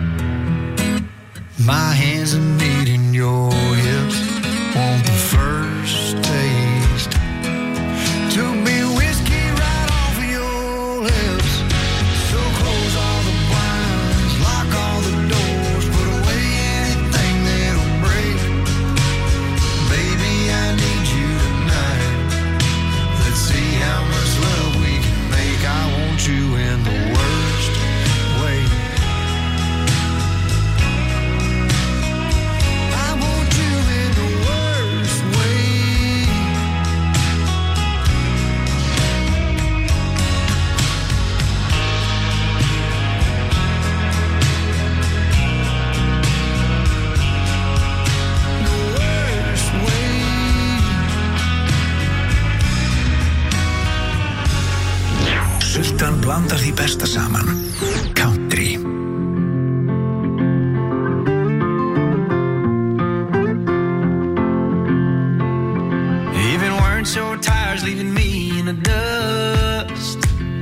My hands are needing your hips. Want the first taste to be whiskey right off of your lips. So close all the blinds, lock all the doors, put away anything that'll break. Baby, I need you tonight. Let's see how much love we can make. I want you in the worst way. besta saman. Country. Even weren't your tires leaving me in the dust.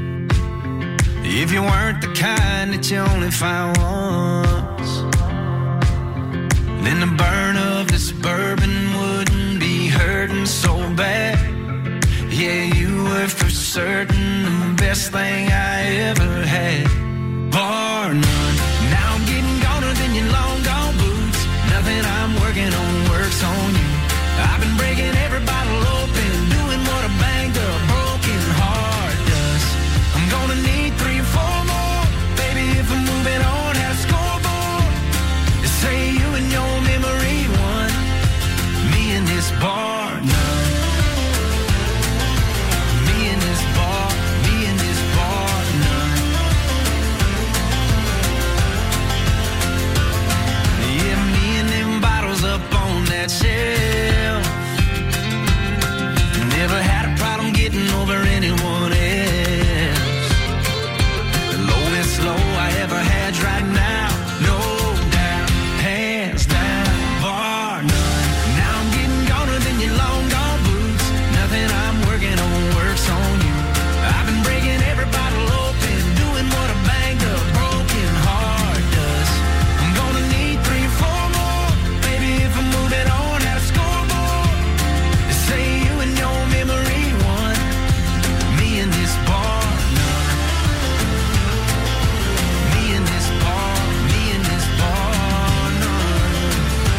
If you weren't the kind that you only find once, then the burn of this bourbon wouldn't be hurting so bad. Yeah, you were for certain the best thing I ever had, bar none. Now I'm getting goner than your long gone boots. Nothing I'm working on works on you. I've been breaking every bottle open, doing what a banged up broken heart does. I'm gonna need 3 or 4 more, baby, if I'm moving on at a scoreboard. They say you and your memory won, me and this bar none. Me and this bar none. Yeah, me and them bottles up on that shelf. Never had a problem getting over anyone else. The lowest low I ever had's right now, no doubt, hands down, bar none. Now I'm getting goner than your long gone boots. Nothing I'm working on works on you. I've been breaking every bottle open, doing what a banged up broken heart does. I'm gonna need 3 or 4 more, baby, if I'm moving on at a scoreboard. They say you and your memory won, me and this bar none. Me and this bar none.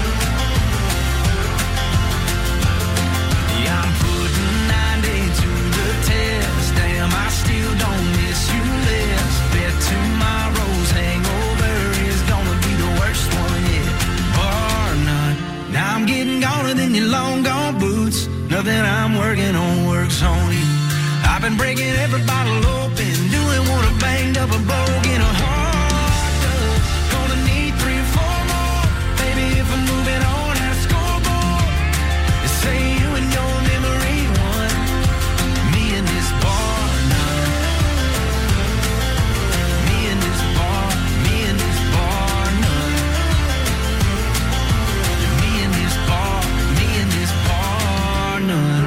Yeah, I'm putting 90 to the test. Damn, I still don't miss you less. Bet tomorrow's hangover is gonna be the worst one yet, bar none. Now I'm getting goner than your long gone boots. Nothing I'm working on works on you. I've been breaking every bottle open, doing what a banged up a broken heart does. Gonna need 3 or 4 more, baby, if I'm moving on at a scoreboard. They say you and your memory won, me and this bar none. Me and this bar none. Me and this bar none.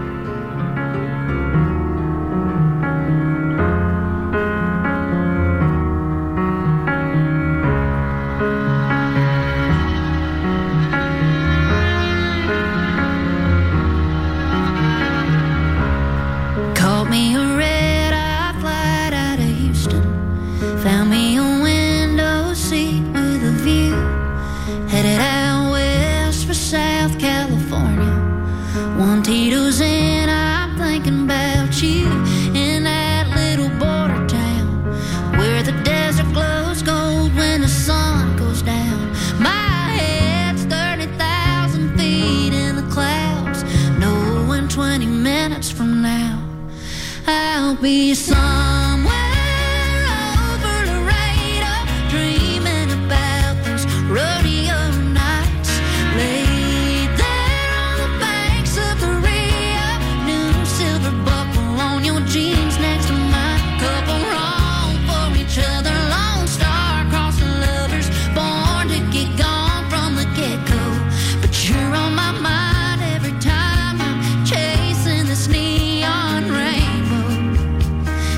Caught me a red-eye flight out of Houston. Found me a window seat with a view. Headed out west for South California. One Tito's in, I'm thinking about you. In that little border town where the desert glows gold when the sun goes down. My head's 30,000 feet in the clouds, knowing 20 minutes from now I'll be somewhere over Laredo, dreaming about those rodeo nights. Laid there on the banks of the Rio, new silver buckle on your jeans next to mine. Couple wrong for each other, lone star crossing lovers, born to get gone from the get-go. But you're on my mind every time I'm chasing this neon rainbow.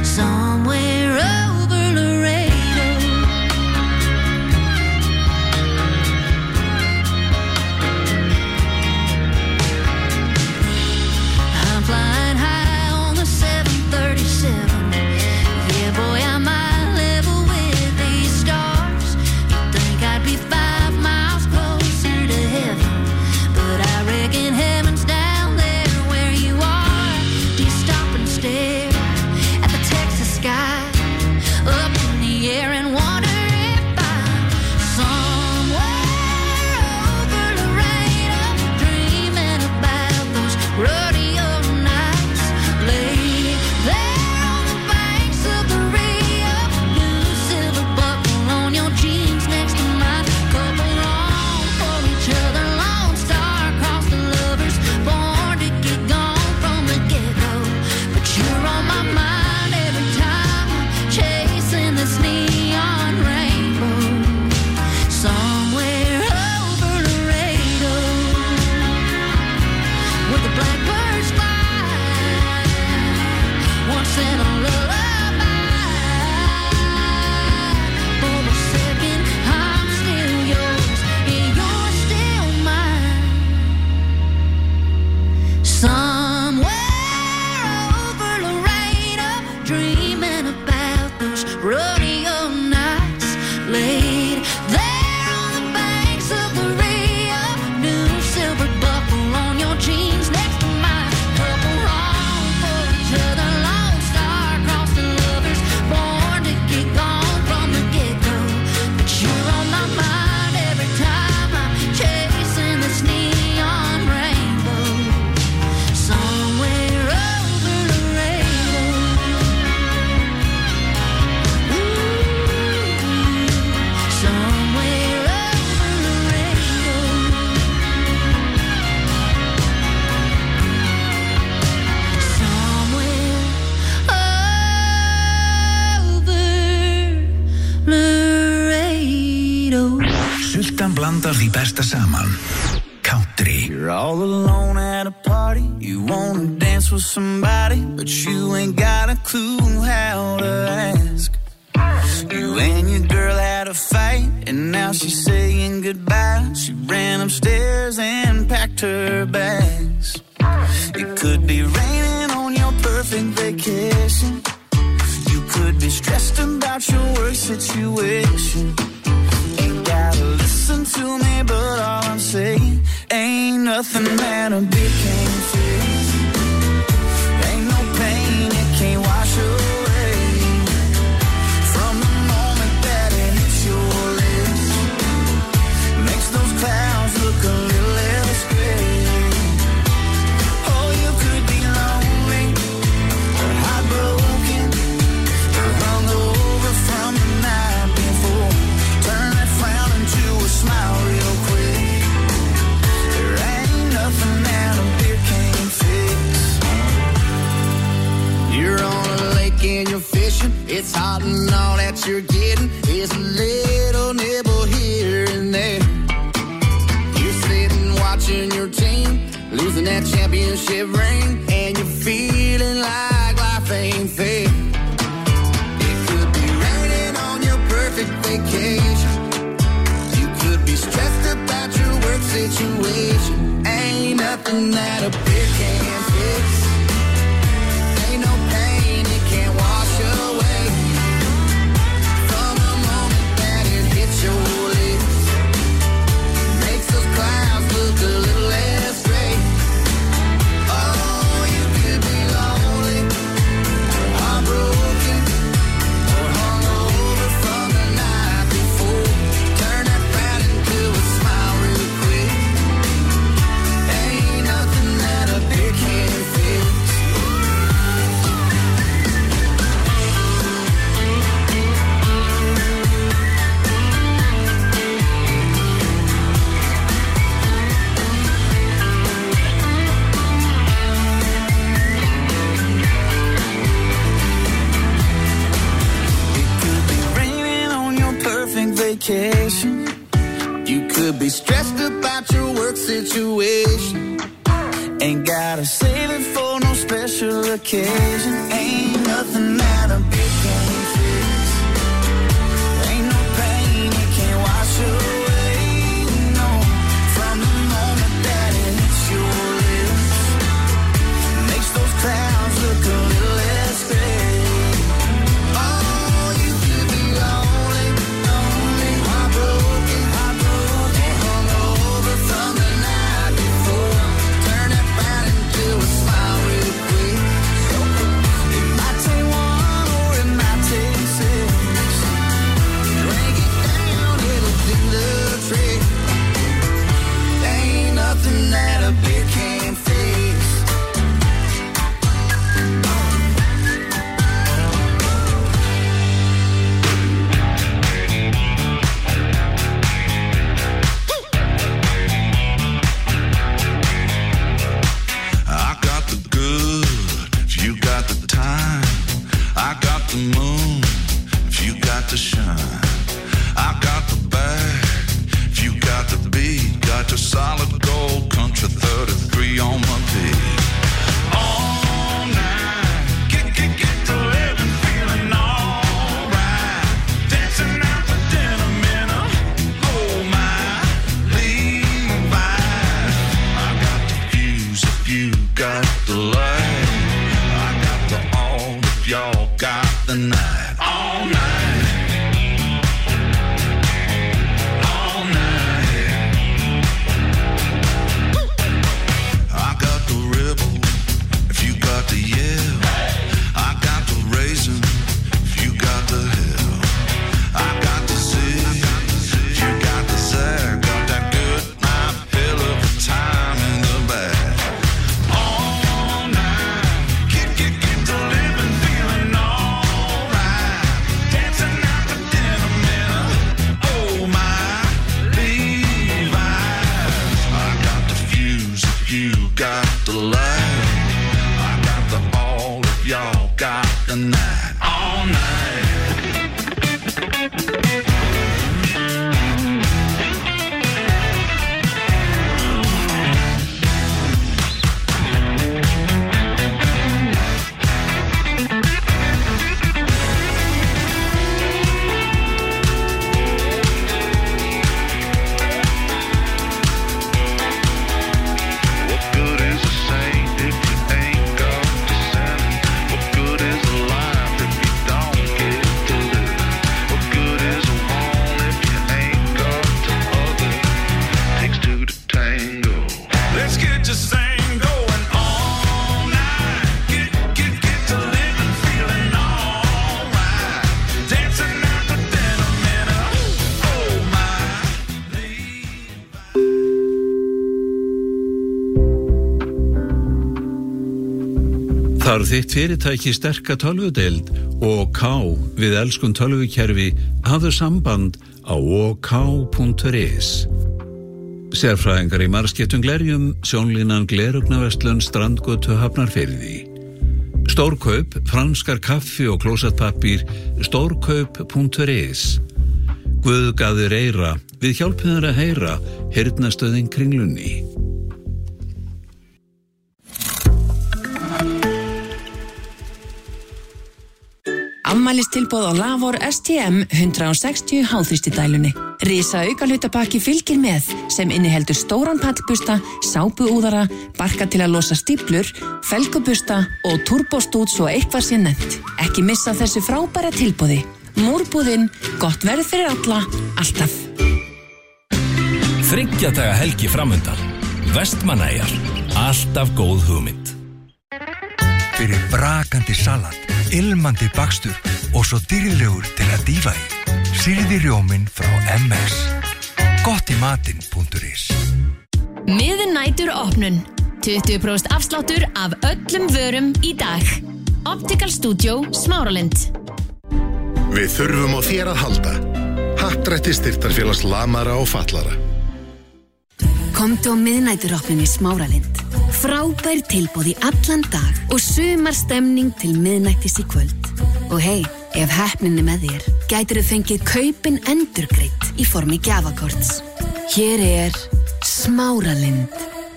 Sultan blandar því besta saman. Country. You're all alone at a party. You wanna dance with somebody, but you ain't got a clue how to ask. You and your girl had a fight, and now she's saying goodbye. She ran upstairs and packed her bags. It could be raining on your perfect vacation. You could be stressed about your work situation. Ain't gotta listen to me, but all I'm saying ain't nothing that a beer can't fix. Ain't no pain it can't wash away. From the moment that it hits your lips, makes those clouds look a little less gray. Oh, you could be lonely, or heartbroken, or hungover from the night before. Turn that frown into a smile real quick. There ain't nothing that a beer can't fix. You're on a lake and you're fishing. It's hot and all that you're getting is a little nibble here and there. You're sitting watching your team losing that championship ring, and you're feeling like life ain't fair. It could be raining on your perfect vacation. You could be stressed about your work situation. Ain't nothing that a beer can't fix. Ain't no pain it can't wash away. From the moment that it hits your lips, makes those clouds look a little less gray. Oh, you could be lonely, or heartbroken, or hungover from the night before. Turn that frown into a smile real quick. Ain't nothing that a beer can't fix. Raining on your perfect vacation. You could be stressed about your work situation. Ain't gotta save it for no special occasion. Ain't nothing that a beer can't fix. Ain't no pain it can't wash away. No, from the moment that it hits your lips, makes those clouds look a little less gray. Oh, you could be lonely, lonely, heartbroken, heartbroken, hungover from the night before. Turn that frown into a smile real quick. It might take one or it might take six. Drink it down, it'll do the trick. Ain't nothing that a beer can't fix. I got the good, if you got the time. I got the moon, if you got the shine. I got the bag, if you got the beat. Got your solid gold country 33 on my feet. All night, get to living, feeling alright. Dancing out the denim in a oh my Levi's. I got the fuse if you got the light. I got the all if y'all got the night. All night. All night. I got the rebel if you got the yell. I got the raisin if you got the hill. I got the zig if you got the zag. Got that good night pill of time in the bag. All night, get to living, feeling alright. Þarf þitt fyrirtæki sterka tölvudeild OK við elskun tölvukerfi hafðu samband á ok.is. Sérfræðingar í margskiptum glerjum, sjónlínan Glerugnaverslun Strandgötu Hafnarfirði. Stórkaup, franskar kaffi og klósettpappír, stórkaup.is. Guðgaður eyra, við hjálpum þér að heyra, heyrnastöðin Kringlunni. Afmælistilboð á Lavor STM 160 háþrýstidælunni. Risa aukahlutapakki fylgir með sem inniheldur stóran pallbusta, sápuúðara, barka til að losa stíplur, felgubusta og turbostút svo eitthvað sé nefnt. Ekki missa þessu frábæra tilboði. Múrbúðin, gott verð fyrir alla, alltaf. 3 daga helgi framundan. Vestmannaeyjar, alltaf góð hugmynd. Fyrir brakandi salat, ilmandi bakstur og svo dýrlegur til að dýfa í. Sýrði rjóminn frá MS. Gottimatinn.is. Miðnætur opnun. 20% afsláttur af öllum vörum í dag. Optical Studio Smáralind. Við þurfum á þér að halda. Happdrætti styrktarfélags lamara og fallara. Komdu á miðnæturopnun í Smáralind. Frábær tilboð í allan dag og sumarstemning til miðnættis í kvöld. Og hei, ef heppnin með þér, gætirðu fengið kaupin endurgreitt í formi gjafakorts. Hér Smáralind.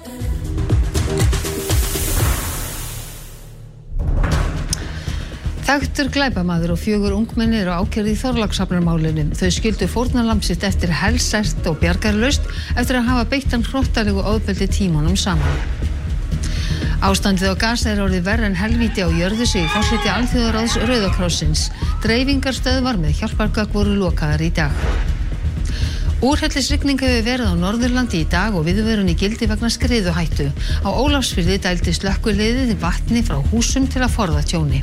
Þekktur glæpamaður og 4 ungmenni eru ákærð í Þorlákshafnarmálinu. Þau skildu fórnarlamb sitt eftir helsært og bjargarlaust eftir að hafa beitt hann hrottalegu ofbeldi tímunum saman. Ástandið á Gaza orðið verra en helvíti á jörðu, segir forseti Alþjóðaráðs Rauða krossins. Dreifingarstöðvar með hjálpargögn voru lokaðar í dag. Úrhellisrigning hefur verið á Norðurlandi í dag og viðvörun í gildi vegna skriðuhættu. Á Ólafsfirði dældi slökkviliðið vatni frá húsum til að forða tjóni.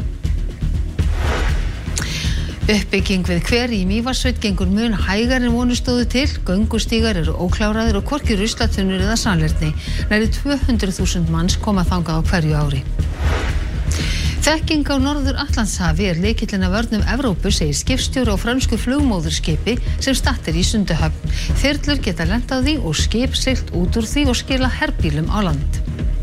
Uppbygging við hveri í Mývatnssveit gengur mun hægar en vonir stóðu til. Göngustígar eru ókláraðir og hvorki ruslatunnur eða salerni. Nærri 200.000 manns koma þangað á hverju ári. Þekking á Norður-Atlantshafi lykillinn að vörnum Evrópu, segir skipstjóri á frönsku flugmóðurskipi sem statt í Sundahöfn. Þyrlur geta lent á því og skip siglt út úr því og skila herbílum á land.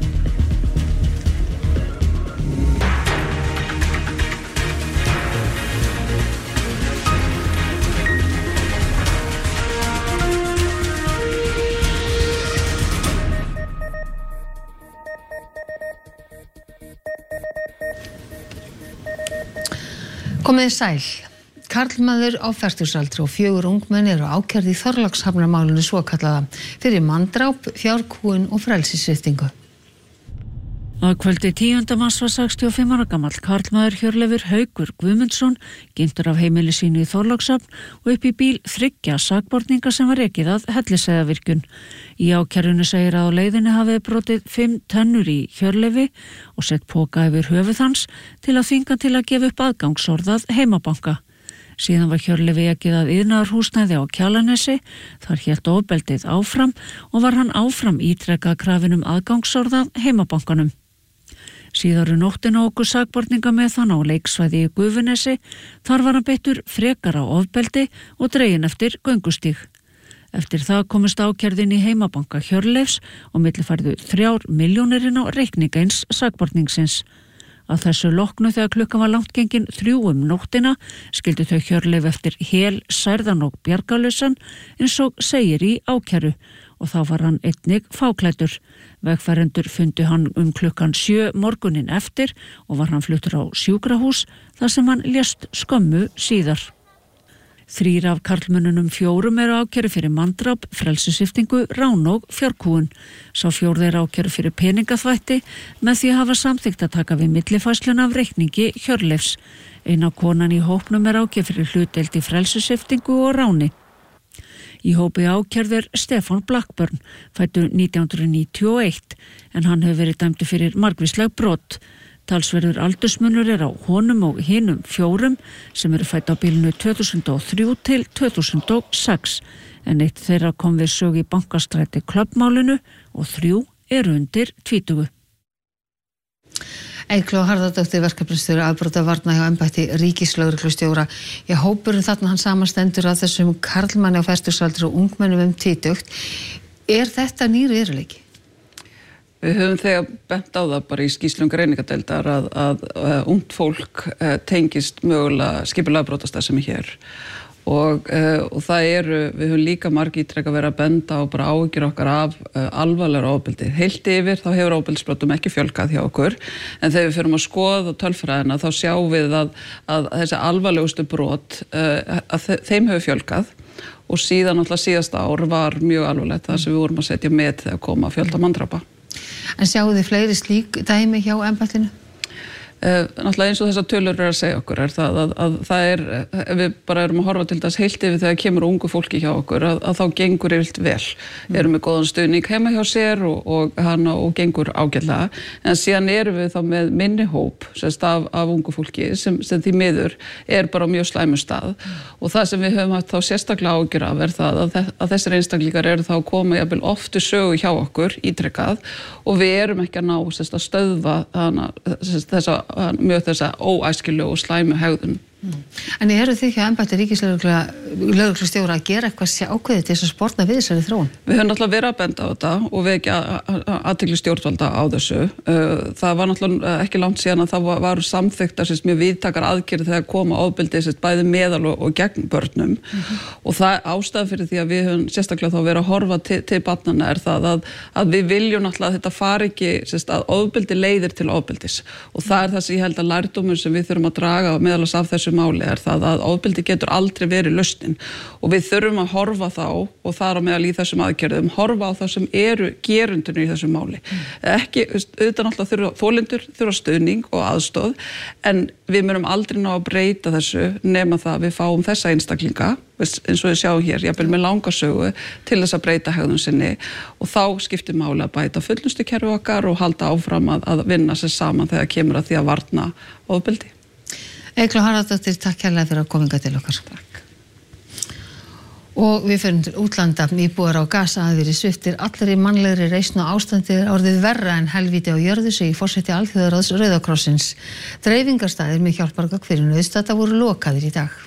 Komiði sæl. Karlmaður á fertugsaldri og 4 ungmenni eru ákærð í Þorlákshafnarmálinu svokallaða fyrir manndráp, fjárkúgun og frelsissviptingu. Að kvöldi 10. mars var 65 ára gamall karlmaður Hjörleifur Haukur Guðmundsson ginntur af heimili sínu í Þorlákshafn og upp í bíl 3 sakborninga sem var rekið að Hellisheiðarvirkjun. Í ákærunni segir að á leiðinni hafi brotið 5 tennur í Hjörleifi og sett poka yfir höfuð hans til að þvinga til að gefa upp aðgangsorðað heimabanka. Síðan var Hjörleifi ekið að iðnaðarhúsnæði á Kjalarnesi, þar hélt ofbeldið áfram og var hann áfram ítrekað krafin aðgangsorðað heimabankanum. Síðar nóttina okkur sakborninga með þann á leiksvæði í Gufunesi, þar var hann beittur frekara ofbeldi og dreginn eftir göngustíg. Eftir það komist ákærðin í heimabanka Hjörleifs og millifærðu 3 milljónir inn á reikning eins sakborningsins. Að þessu loknu þegar klukkan var langt gengin 3 nóttina skildu þau Hjörleif eftir hel, særðan og bjargalausan eins og segir í ákæru og þá var hann einnig fáklæddur. Vegfarendur fundu hann klukkan 7 morgunin eftir og var hann fluttur á sjúkrahús þar sem hann lést skömmu síðar. 3 af karlmönnunum 4 eru ákæru fyrir manndráp, frelsissviptingu, rán og fjárkúgun. Sá 4. er ákæru fyrir peningaþvætti með því að hafa samþykkt að taka við millifærsluna af reikningi Hjörleifs. Eina konan í hópnum er ákæru fyrir hlutdeild í frelsissviptingu og ráni. Í hópi ákærður Stefán Blackburn, fæddur 1991, en hann hefur verið dæmdur fyrir margvísleg brot. Talsverður aldursmunur er á honum og hinum 4 sem eru fædd á bilinu 2003 til 2006, en eitt þeirra kom við sög í bankastræti Klubbmálinu og 3 eru undir 20. Eygló Harðardóttir, verkefnisstjóri afbrotavarna hjá embætti ríkislögreglustjóra. Hópurinn þarna hann samanstendur að þessum karlmanni á fertugsaldri og ungmennum tvítugt. Þetta nýr veruleiki? Við höfum þegar bent á það bara í skýrslum greiningadeildar að ungt fólk tengist mögulega skipulega brotastarfsemi hér. Og það við höfum líka margítrekað verið að benda á bara áhyggjur okkar af alvarlegra ofbeldi. Heilt yfir þá hefur ofbeldisbrotum ekki fjölgað hjá okkur, en þegar við förum að skoða tölfræðina þá sjáum við að þessi alvarlegustu brot, að þeim hefur fjölgað, og síðan náttúrulega síðasta ár var mjög alvarlegt það sem við vorum að setja með þegar koma fjölda manndrapa. En sjáu þið fleiri slík dæmi hjá embættinu? Náttúrulega eins og þessar tölur að segja okkur það að ef við bara erum að horfa til þess heilt yfir þegar kemur ungu fólki hjá okkur að þá gengur yfirlt vel. Erum með góðan stuðning heima hjá sér og gengur ágætlega, en síðan erum við þá með minni hóp af ungu fólki sem því miður bara mjög slæmur stað, og það sem við höfum haft þá sérstaklega ágjur af það að þessir einstaklingar eru þá að koma jafnvel oft til sögu hjá okkur ítrekkað, og við erum ekki að ná að stöðva þessa óæskilegu og slæmu hegðun. En eru þið hjá embætti ríkislögreglustjóra að gera eitthvað ákveðið til þess að sporna við þessari þróun? Við höfum náttúrulega verið að benda á þetta og við ekki athygli stjórnvalda á þessu. Það var náttúrulega ekki langt síðan að það varu samþykktar mjög víðtækar aðgerðir þegar koma ofbeldi bæði meðal og gegn börnum. Og það ástæða fyrir því að við höfum sérstaklega þá verið að horfa til barnanna það að við viljum náttúrulega að þetta fari ekki að ofbeldi leiðir til ofbeldis. Og það það sem ég held að lærdómur sem við þurfum að draga meðal af þessu máli það að ofbeldi getur aldrei verið lausnin, og við þurfum að horfa þá, og þar á meðal í þessum aðgerðum, horfa á það sem eru gerundunir í þessum máli. Ekki, auðvitað náttúrulega þolendur þurfa stuðning og aðstoð, en við munum aldrei ná að breyta þessu nema það að við fáum þessa einstaklinga, eins og við sjáum hér, jafnvel með langa sögu, til þess að breyta hegðun sinni, og þá skiptir máli að bæta fullnustukerfi okkar og halda áfram að vinna sér saman þegar kemur að því að varna ofbeldi. Eygló Harðardóttir, takk kærlega fyrir að koma til okkar. Takk. Og við förum til útlanda. Íbúar á Gaza hafa verið sviptir allri mannlegri reisn og ástandið orðið verra en helvíti á jörðu, segir forseti Alþjóðaráðs Rauða krossins. Dreifingarstaðir með hjálpargögn fyrir nauðstadda voru lokaðir í dag.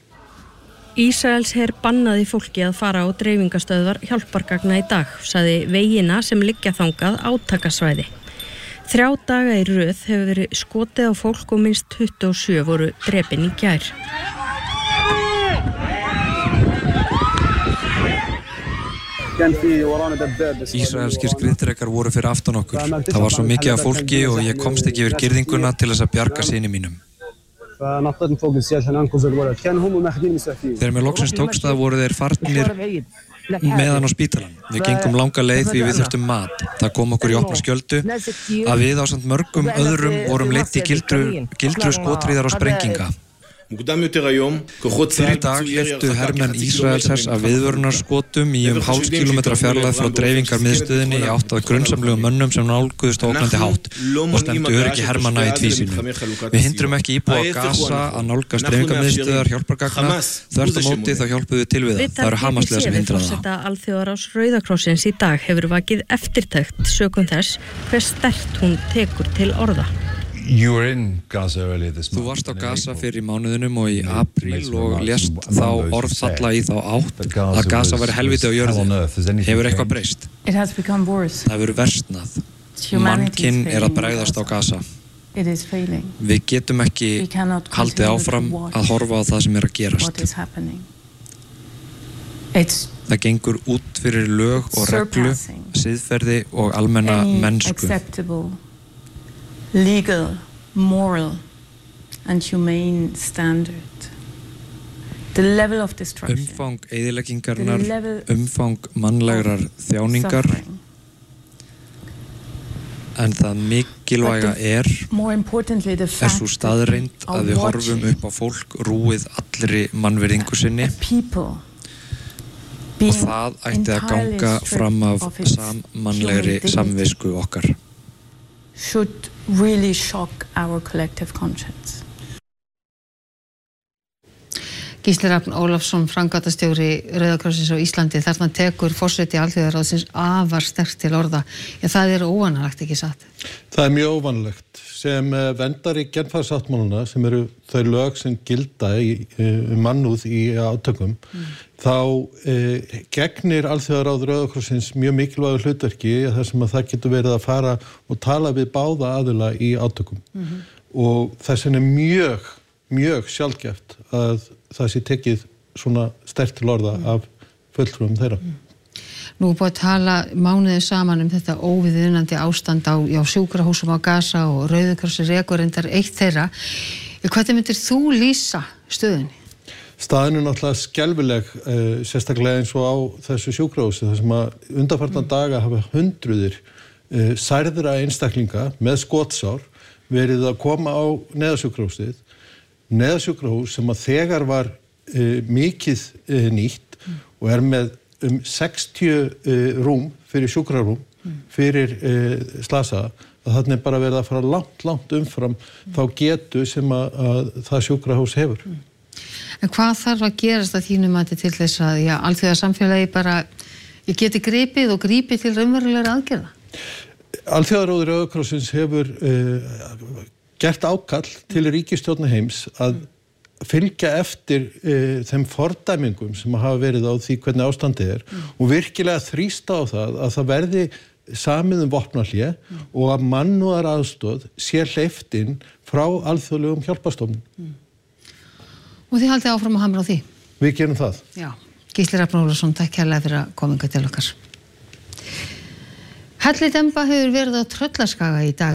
Ísraelsher bannaði fólki að fara á dreifingastöðvar hjálpargagna í dag, sagði vegina sem liggja þangað átakasvæði. 3 daga í röð hefur verið skotið á fólk og minnst 27 voru drepin í gær. Ísraelskir skriðdrekar voru fyrir aftan okkur. Það var svo mikið af fólki og ég komst ekki yfir girðinguna til þess að bjarga syni mínum. Þegar mér loksins tókst það voru þeir farnir meðan á spítalann. Við gengum langa leið því við þurftum mat. Það kom okkur í opna skjöldu að við ásamt mörgum öðrum vorum leitt í gildru skothríðar og sprenginga. Fyrir í dag hleyptu hermenn Ísraelshers af viðvörunarskotum í hálfs kílómetra fjarlægð frá dreifingarmiðstöðinni í átt að grunnsamlegum mönnum sem nálguðust á ógnandi hátt og stefndu öryggi hermanna í tvísýnu. Við hindrum ekki íbúa Gaza að nálgast dreifingarmiðstöðar hjálpargagna, þvert á móti þá hjálpuðu við til við það. Það eru Hamasliðar sem hindra það. Forseta Alþjóðaráðs Rauða krossins í dag hefur vakið eftirtekt sökum þess hver sterkt hún tekur til orða. Þú varst á Gaza fyrir í mánuðinum og í apríl og lést þá orð falla í þá átt að Gaza væri helvíti á jörðu. Hefur eitthvað breyst? Það hefur versnað. Mannkinn að bregðast á Gaza. Við getum ekki haldið áfram að horfa á það sem að gerast. Það gengur út fyrir lög og reglu, siðferði og almenna mennsku. Legal, moral and humane standard. The level of destruction. Umfang eyðileggingarinnar, umfang mannlegrar þjáningar. En það mikilvæga sú staðreynd að við horfum upp á fólk rúið allri mannvirðingu sinni. Og það ætti að ganga fram af sammannlegri samvisku okkar. Should really shock our collective conscience. Gísli Rafn Ólafsson, framkvæmdastjóri Rauða krossins á Íslandi, þarna tekur forseti Alþjóðaráðsins afar sterkt til orða. Það óvanalegt, ekki satt? Það mjög óvanalegt. Sem verndar í genfarsáttmáluna, sem eru þau lög sem gilda mannúð í átökum, þá gegnir Alþjóðaráð Rauða krossins mjög mikilvægu hlutverki þar sem að það getur verið að fara og tala við báða aðila í átökum. Og þess vegna mjög sjaldgæft að það sé tekið svona sterkt til orða af fulltrúum þeirra. Nú búið að tala mánuðum saman þetta óviðunandi ástand á sjúkrahúsum á Gaza og Rauði krossi rekur reyndar eitt þeirra. Hvernig myndir þú lýsa stöðunni? Staðan náttúrulega skelfileg, sérstaklega eins og á þessu sjúkrahúsi, þar sem að undanfarna daga hafa hundruðir særðra einstaklinga með skotsár verið að koma á neðasjúkrahúsið. Neðasjúkrahús sem að þegar var mikið nýtt og með 60 rúm fyrir sjúkrarúm fyrir slasaða, að þarna bara verið að fara langt umfram þá getu sem að það sjúkrahús hefur. En hvað þarf að gerast að þínu mati til þess að alþjóðasamfélagi bara geti gripið og grípið til raunverulegra aðgerða? Alþjóðaráð Rauða krossins hefur gert ákall til ríkisstjórna heims að fylgja eftir þeim fordæmingum sem hafa verið á því hvernig ástandið og virkilega þrýsta á það verði samið vopnahlé og að mannúðar aðstoð sé hleypt inn frá alþjóðlegum hjálparstofnunum. Og þið haldið áfram að hamra á því? Við gerum það. Já. Gísli Rafn Ólafsson, takk kærlega fyrir að koma hingað til okkar. Hellidemba hefur verið á Tröllaskaga í dag.